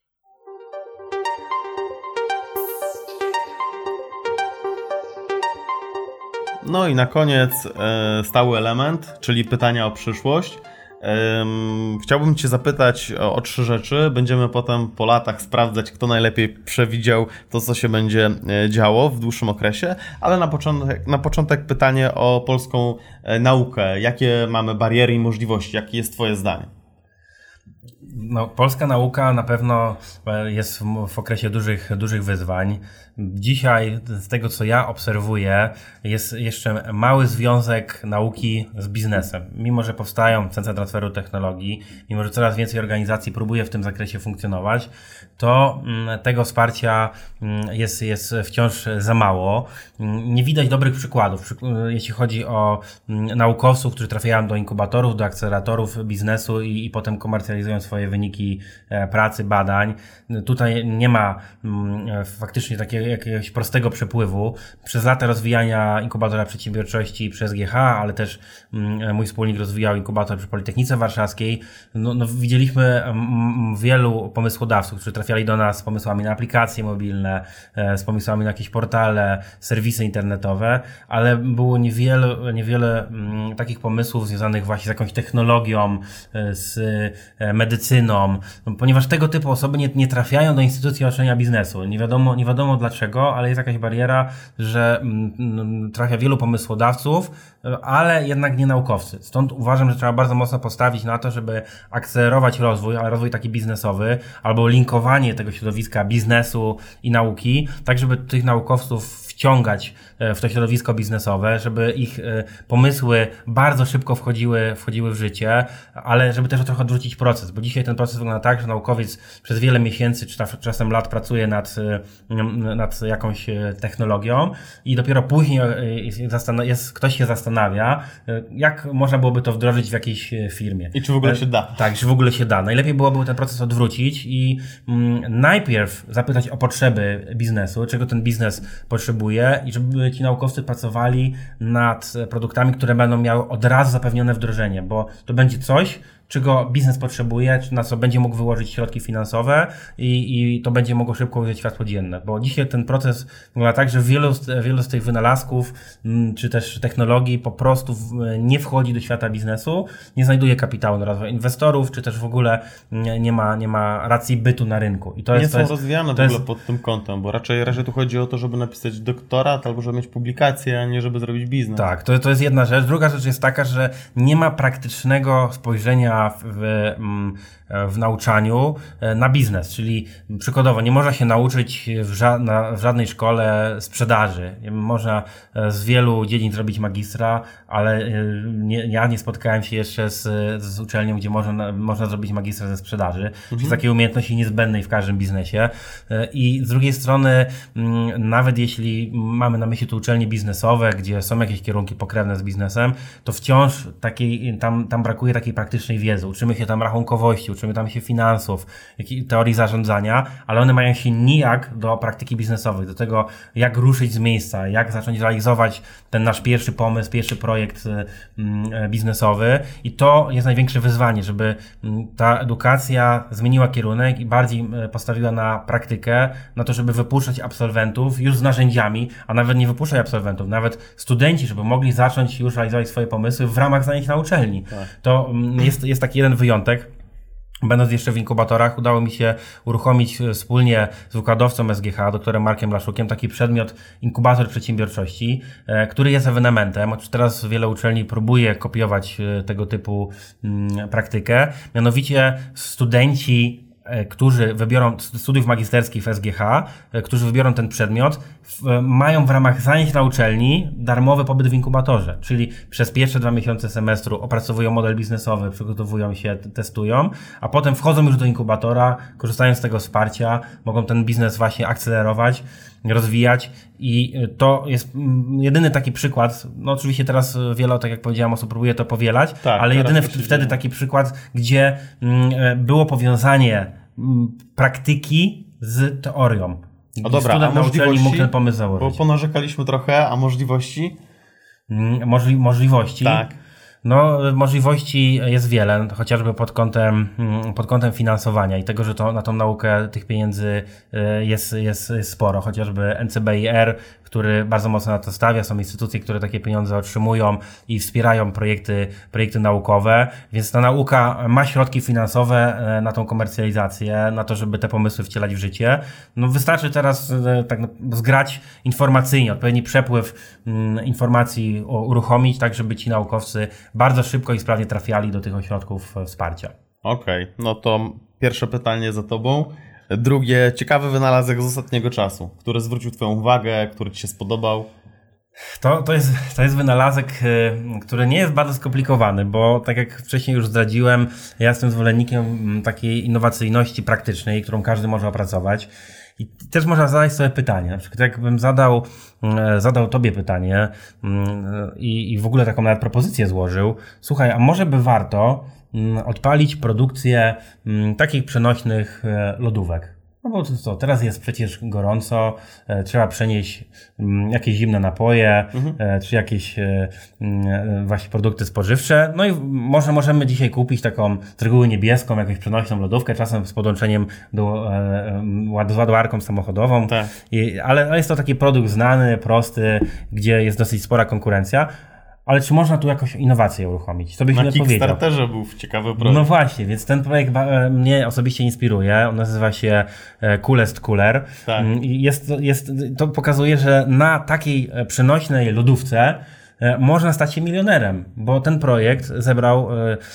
No i na koniec stały element, czyli pytania o przyszłość. Chciałbym Cię zapytać o 3 rzeczy. Będziemy potem po latach sprawdzać, kto najlepiej przewidział to, co się będzie działo w dłuższym okresie, ale na początek pytanie o polską naukę. Jakie mamy bariery i możliwości? Jakie jest Twoje zdanie? No, polska nauka na pewno jest w okresie dużych wyzwań. Dzisiaj, z tego co ja obserwuję, jest jeszcze mały związek nauki z biznesem. Mimo że powstają centra transferu technologii, mimo że coraz więcej organizacji próbuje w tym zakresie funkcjonować, to tego wsparcia jest wciąż za mało. Nie widać dobrych przykładów, jeśli chodzi o naukowców, którzy trafiają do inkubatorów, do akceleratorów biznesu i potem komercjalizują swoje wyniki pracy, badań. Tutaj nie ma faktycznie takiego jakiegoś prostego przepływu. Przez lata rozwijania inkubatora przedsiębiorczości przez GH, ale też mój wspólnik rozwijał inkubator przy Politechnice Warszawskiej. Widzieliśmy wielu pomysłodawców, którzy trafiali do nas z pomysłami na aplikacje mobilne, z pomysłami na jakieś portale, serwisy internetowe, ale było niewiele takich pomysłów związanych właśnie z jakąś technologią, z medycyną, ponieważ tego typu osoby nie trafiają do instytucji otoczenia biznesu. Nie wiadomo dlaczego, ale jest jakaś bariera, że trafia wielu pomysłodawców, ale jednak nie naukowcy. Stąd uważam, że trzeba bardzo mocno postawić na to, żeby akcelerować rozwój, ale rozwój taki biznesowy, albo linkowanie tego środowiska biznesu i nauki, tak żeby tych naukowców wciągać w to środowisko biznesowe, żeby ich pomysły bardzo szybko wchodziły w życie, ale żeby też trochę odwrócić proces, bo dzisiaj ten proces wygląda tak, że naukowiec przez wiele miesięcy czy czasem lat pracuje nad jakąś technologią i dopiero później ktoś się zastanawia, jak można byłoby to wdrożyć w jakiejś firmie. I czy w ogóle się da. Tak, czy w ogóle się da. Najlepiej byłoby ten proces odwrócić i najpierw zapytać o potrzeby biznesu, czego ten biznes potrzebuje i żeby ci naukowcy pracowali nad produktami, które będą miały od razu zapewnione wdrożenie, bo to będzie coś, czego biznes potrzebuje, na co będzie mógł wyłożyć środki finansowe i to będzie mogło szybko ujrzeć światło dzienne. Bo dzisiaj ten proces wygląda tak, że wielu z tych wynalazków czy też technologii po prostu nie wchodzi do świata biznesu, nie znajduje kapitału na rozwój inwestorów, czy też w ogóle nie ma racji bytu na rynku. I nie są rozwijane w ogóle pod tym kątem, bo raczej tu chodzi o to, żeby napisać doktorat albo żeby mieć publikację, a nie żeby zrobić biznes. Tak, to jest jedna rzecz. Druga rzecz jest taka, że nie ma praktycznego spojrzenia w nauczaniu na biznes, czyli przykładowo nie można się nauczyć w żadnej szkole sprzedaży. Można z wielu dziedzin zrobić magistra, ale ja nie spotkałem się jeszcze z uczelnią, gdzie można zrobić magistra ze sprzedaży. Czyli takiej umiejętności niezbędnej w każdym biznesie. I z drugiej strony, nawet jeśli mamy na myśli tu uczelnie biznesowe, gdzie są jakieś kierunki pokrewne z biznesem, to wciąż tam brakuje takiej praktycznej wiedzy. Uczymy się tam rachunkowości, uczymy tam się finansów, teorii zarządzania, ale one mają się nijak do praktyki biznesowej, do tego, jak ruszyć z miejsca, jak zacząć realizować ten nasz pierwszy pomysł, pierwszy projekt biznesowy i to jest największe wyzwanie, żeby ta edukacja zmieniła kierunek i bardziej postawiła na praktykę, na to, żeby wypuszczać absolwentów już z narzędziami, a nawet nie wypuszczać absolwentów, nawet studenci, żeby mogli zacząć już realizować swoje pomysły w ramach zajęć na uczelni. Tak. To jest taki jeden wyjątek. Będąc jeszcze w inkubatorach, udało mi się uruchomić wspólnie z wykładowcą SGH, doktorem Markiem Laszukiem, taki przedmiot inkubator przedsiębiorczości, który jest ewenementem. Teraz wiele uczelni próbuje kopiować tego typu praktykę. Mianowicie studenci, którzy wybiorą studiów magisterskich w SGH, którzy wybiorą ten przedmiot, mają w ramach zajęć na uczelni darmowy pobyt w inkubatorze, czyli przez pierwsze 2 miesiące semestru opracowują model biznesowy, przygotowują się, testują, a potem wchodzą już do inkubatora, korzystają z tego wsparcia, mogą ten biznes właśnie akcelerować, rozwijać i to jest jedyny taki przykład, no oczywiście teraz wiele, tak jak powiedziałem, osób próbuje to powielać, tak, ale jedyny wtedy taki przykład, gdzie było powiązanie praktyki z teorią. No dobra, a możliwości, mógł ten pomysł założyć. Bo ponarzekaliśmy trochę, a możliwości? Możliwości? Tak. No, możliwości jest wiele, chociażby pod kątem finansowania i tego, że to na tą naukę tych pieniędzy jest sporo, chociażby NCBIR, który bardzo mocno na to stawia, są instytucje, które takie pieniądze otrzymują i wspierają projekty naukowe, więc ta nauka ma środki finansowe na tą komercjalizację, na to, żeby te pomysły wcielać w życie. No wystarczy teraz tak zgrać informacyjnie, odpowiedni przepływ informacji uruchomić, tak żeby ci naukowcy bardzo szybko i sprawnie trafiali do tych ośrodków wsparcia. Okej, no to pierwsze pytanie za tobą. Drugie, ciekawy wynalazek z ostatniego czasu, który zwrócił twoją uwagę, który ci się spodobał. To jest wynalazek, który nie jest bardzo skomplikowany, bo tak jak wcześniej już zdradziłem, ja jestem zwolennikiem takiej innowacyjności praktycznej, którą każdy może opracować. I też można zadać sobie pytanie, na przykład jakbym zadał tobie pytanie i w ogóle taką nawet propozycję złożył. Słuchaj, a może by warto odpalić produkcję takich przenośnych lodówek? No bo co, teraz jest przecież gorąco, trzeba przenieść jakieś zimne napoje, czy jakieś właśnie produkty spożywcze. No i może możemy dzisiaj kupić taką z reguły niebieską, jakąś przenośną lodówkę, czasem z podłączeniem z ładowarką samochodową. Tak. Ale jest to taki produkt znany, prosty, gdzie jest dosyć spora konkurencja. Ale czy można tu jakąś innowację uruchomić? To byś na nie powiedział. Na Kickstarterze był ciekawy projekt. No właśnie, więc ten projekt mnie osobiście inspiruje. On nazywa się Coolest Cooler. Tak. To pokazuje, że na takiej przenośnej lodówce można stać się milionerem, bo ten projekt zebrał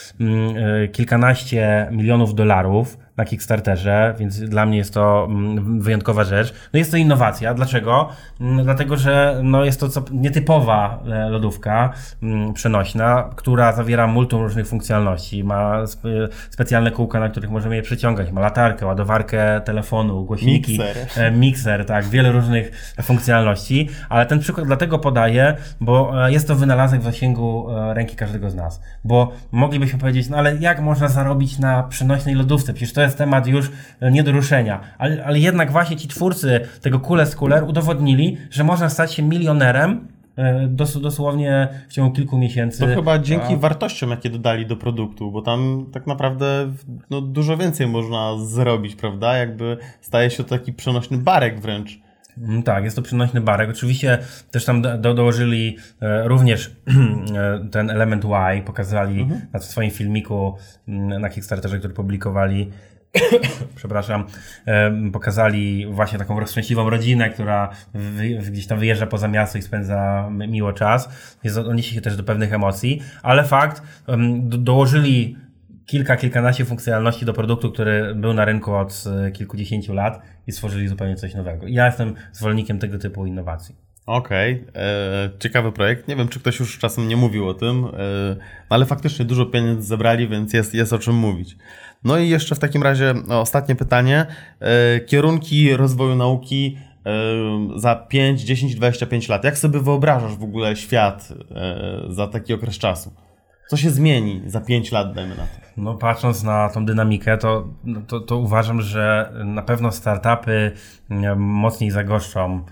kilkanaście milionów dolarów na Kickstarterze, więc dla mnie jest to wyjątkowa rzecz. No jest to innowacja. Dlaczego? Dlatego, że jest to nietypowa lodówka przenośna, która zawiera multum różnych funkcjonalności. Ma specjalne kółka, na których możemy je przeciągać. Ma latarkę, ładowarkę telefonu, głośniki, mikser, tak, wiele różnych funkcjonalności. Ale ten przykład dlatego podaję, bo jest to wynalazek w zasięgu ręki każdego z nas. Bo moglibyśmy powiedzieć, ale jak można zarobić na przenośnej lodówce? Przecież to jest temat już nie do ruszenia. Ale jednak właśnie ci twórcy tego Coolest Cooler udowodnili, że można stać się milionerem dosłownie w ciągu kilku miesięcy. To chyba dzięki wartościom, jakie dodali do produktu, bo tam tak naprawdę dużo więcej można zrobić, prawda? Jakby staje się to taki przenośny barek wręcz. Tak, jest to przenośny barek. Oczywiście też tam dołożyli również ten element Y, pokazali na swoim filmiku na Kickstarterze, który publikowali. Przepraszam, pokazali właśnie taką rozszczęśliwą rodzinę, która gdzieś tam wyjeżdża poza miasto i spędza miło czas. Odniesie się też do pewnych emocji, ale fakt, dołożyli kilkanaście funkcjonalności do produktu, który był na rynku od kilkudziesięciu lat i stworzyli zupełnie coś nowego. I ja jestem zwolennikiem tego typu innowacji. Okej, ciekawy projekt. Nie wiem, czy ktoś już czasem nie mówił o tym, ale faktycznie dużo pieniędzy zebrali, więc jest o czym mówić. No i jeszcze w takim razie ostatnie pytanie. Kierunki rozwoju nauki za 5, 10, 25 lat. Jak sobie wyobrażasz w ogóle świat za taki okres czasu? Co się zmieni za 5 lat, dajmy na to? No patrząc na tą dynamikę, to uważam, że na pewno startupy mocniej zagoszczą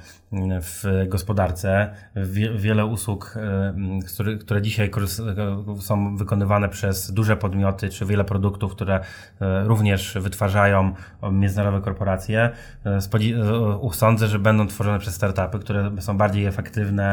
w gospodarce. Wiele usług, które dzisiaj są wykonywane przez duże podmioty, czy wiele produktów, które również wytwarzają międzynarodowe korporacje, sądzę, że będą tworzone przez startupy, które są bardziej efektywne,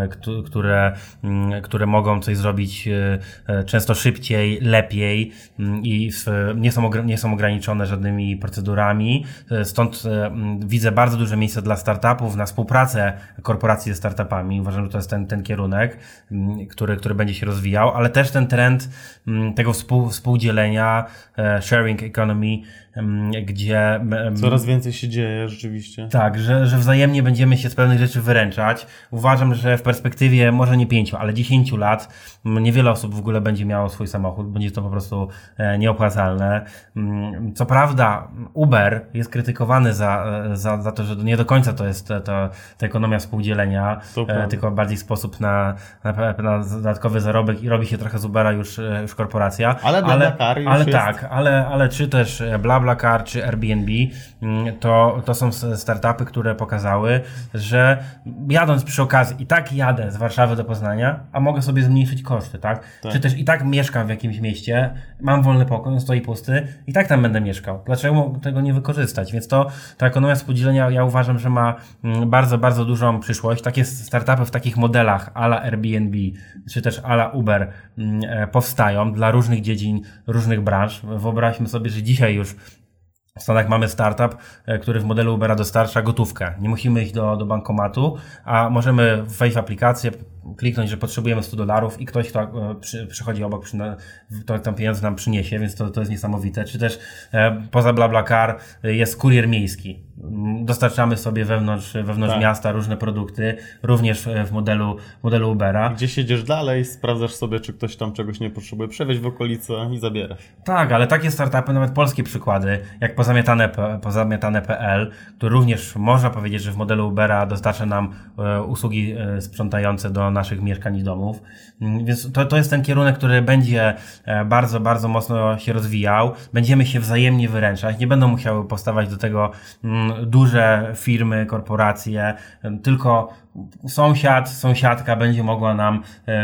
które mogą coś zrobić często szybciej, lepiej i nie są ograniczone żadnymi procedurami. Stąd widzę bardzo duże miejsce dla startupów na współpracę korporacji ze startupami. Uważam, że to jest ten kierunek, który będzie się rozwijał, ale też ten trend tego współdzielenia, sharing economy, gdzie... Coraz więcej się dzieje rzeczywiście. Tak, że wzajemnie będziemy się z pewnych rzeczy wyręczać. Uważam, że w perspektywie może nie 5, ale 10 lat niewiele osób w ogóle będzie miało swój samochód. Będzie to po prostu nieopłacalne. Co prawda Uber jest krytykowany za to, że nie do końca to jest ta ekonomia współdzielenia, tylko bardziej sposób na dodatkowy zarobek i robi się trochę z Ubera już korporacja. Ale BlaBlaCar już jest. Tak, ale czy też BlaBlaCar czy Airbnb to są startupy, które pokazały, że jadąc przy okazji i tak jadę z Warszawy do Poznania, a mogę sobie zmniejszyć koszty, tak? Czy też i tak mieszkam w jakimś mieście, mam wolny pokój, on stoi pusty i tak tam będę mieszkał. Dlaczego tego nie wykorzystać? Więc ta ekonomia współdzielenia, ja uważam, że ma bardzo, bardzo dużą przyszłość. Takie startupy w takich modelach a la Airbnb czy też a la Uber powstają dla różnych dziedzin, różnych branż. Wyobraźmy sobie, że dzisiaj już w Stanach mamy startup, który w modelu Ubera dostarcza gotówkę. Nie musimy iść do bankomatu, a możemy wejść w aplikację, kliknąć, że potrzebujemy $100 i ktoś, kto przychodzi obok, to tam pieniądze nam przyniesie, więc to jest niesamowite. Czy też poza BlaBlaCar jest kurier miejski. Dostarczamy sobie wewnątrz tak. miasta różne produkty, również w modelu Ubera. Gdzie siedzisz dalej, sprawdzasz sobie, czy ktoś tam czegoś nie potrzebuje, przewieźć w okolice i zabierasz. Tak, ale takie startupy, nawet polskie przykłady, jak pozamiatane.pl, który również można powiedzieć, że w modelu Ubera dostarcza nam usługi sprzątające do naszych mieszkań i domów. Więc to jest ten kierunek, który będzie bardzo, bardzo mocno się rozwijał. Będziemy się wzajemnie wyręczać. Nie będą musiały powstawać do tego duże firmy, korporacje, tylko sąsiadka będzie mogła nam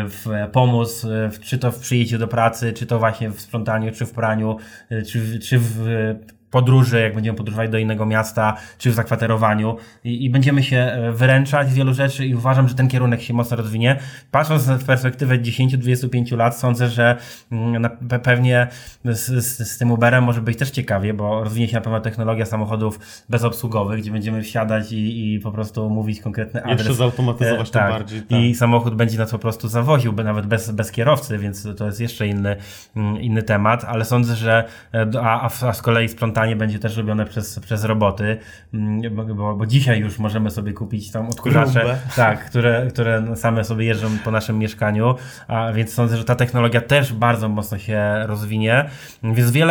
pomóc, czy to w przyjściu do pracy, czy to właśnie w sprzątaniu, czy w praniu, czy w podróży, jak będziemy podróżować do innego miasta, czy w zakwaterowaniu i będziemy się wyręczać z wielu rzeczy i uważam, że ten kierunek się mocno rozwinie. Patrząc w perspektywę 10-25 lat, sądzę, że pewnie z tym Uberem może być też ciekawie, bo rozwinie się na pewno technologia samochodów bezobsługowych, gdzie będziemy wsiadać i po prostu mówić konkretny adres. Jeszcze zautomatyzować to bardziej. Tak. I samochód będzie nas po prostu zawoził, nawet bez kierowcy, więc to jest jeszcze inny temat, ale sądzę, że a z kolei sprzątanie będzie też robione przez roboty, bo dzisiaj już możemy sobie kupić tam odkurzacze, tak, które same sobie jeżdżą po naszym mieszkaniu, a więc sądzę, że ta technologia też bardzo mocno się rozwinie, więc wiele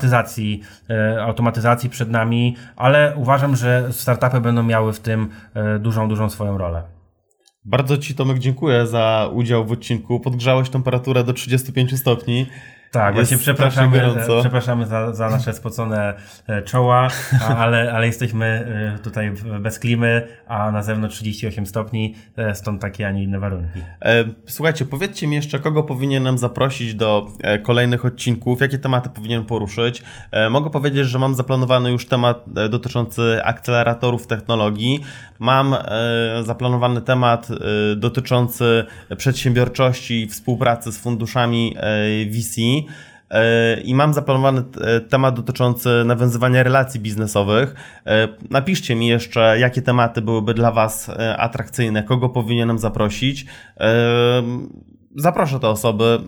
automatyzacji przed nami, ale uważam, że startupy będą miały w tym dużą swoją rolę. Bardzo Ci, Tomek, dziękuję za udział w odcinku. Podgrzałeś temperaturę do 35 stopni. Tak, właśnie przepraszamy za nasze spocone czoła, ale jesteśmy tutaj bez klimy, a na zewnątrz 38 stopni, stąd takie, a nie inne warunki. Słuchajcie, powiedzcie mi jeszcze, kogo powinienem zaprosić do kolejnych odcinków, jakie tematy powinienem poruszyć. Mogę powiedzieć, że mam zaplanowany już temat dotyczący akceleratorów technologii. Mam zaplanowany temat dotyczący przedsiębiorczości i współpracy z funduszami VC. I mam zaplanowany temat dotyczący nawiązywania relacji biznesowych. Napiszcie mi jeszcze, jakie tematy byłyby dla Was atrakcyjne, kogo powinienem zaprosić. Zaproszę te osoby,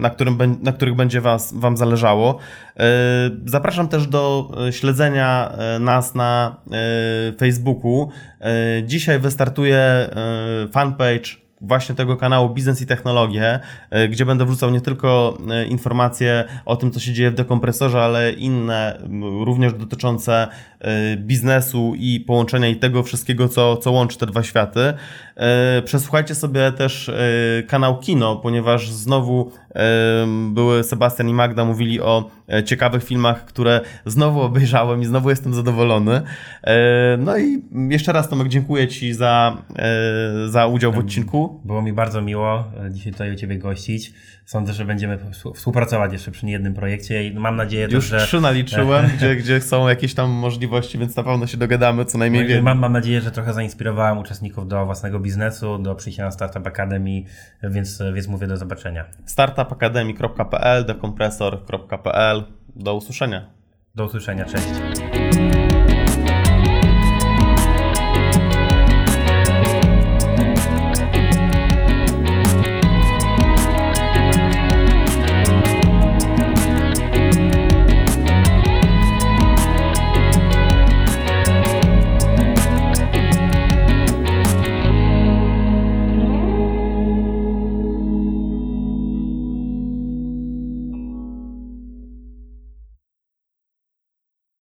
na których będzie Wam zależało. Zapraszam też do śledzenia nas na Facebooku. Dzisiaj wystartuje fanpage właśnie tego kanału Biznes i Technologie, gdzie będę wrzucał nie tylko informacje o tym, co się dzieje w dekompresorze, ale inne, również dotyczące biznesu i połączenia i tego wszystkiego, co łączy te dwa światy. Przesłuchajcie sobie też kanał Kino, ponieważ znowu Sebastian i Magda mówili o ciekawych filmach, które znowu obejrzałem i znowu jestem zadowolony. No i jeszcze raz, Tomek, dziękuję Ci za udział w odcinku. Było mi bardzo miło dzisiaj tutaj u Ciebie gościć. Sądzę, że będziemy współpracować jeszcze przy niejednym projekcie i mam nadzieję, że... Już 3 naliczyłem, gdzie są jakieś tam możliwości, więc na pewno się dogadamy co najmniej więcej. Mam nadzieję, że trochę zainspirowałem uczestników do własnego biznesu, do przyjścia na Startup Academy, więc mówię do zobaczenia. startupacademy.pl, dekompresor.pl. Do usłyszenia. Do usłyszenia, cześć.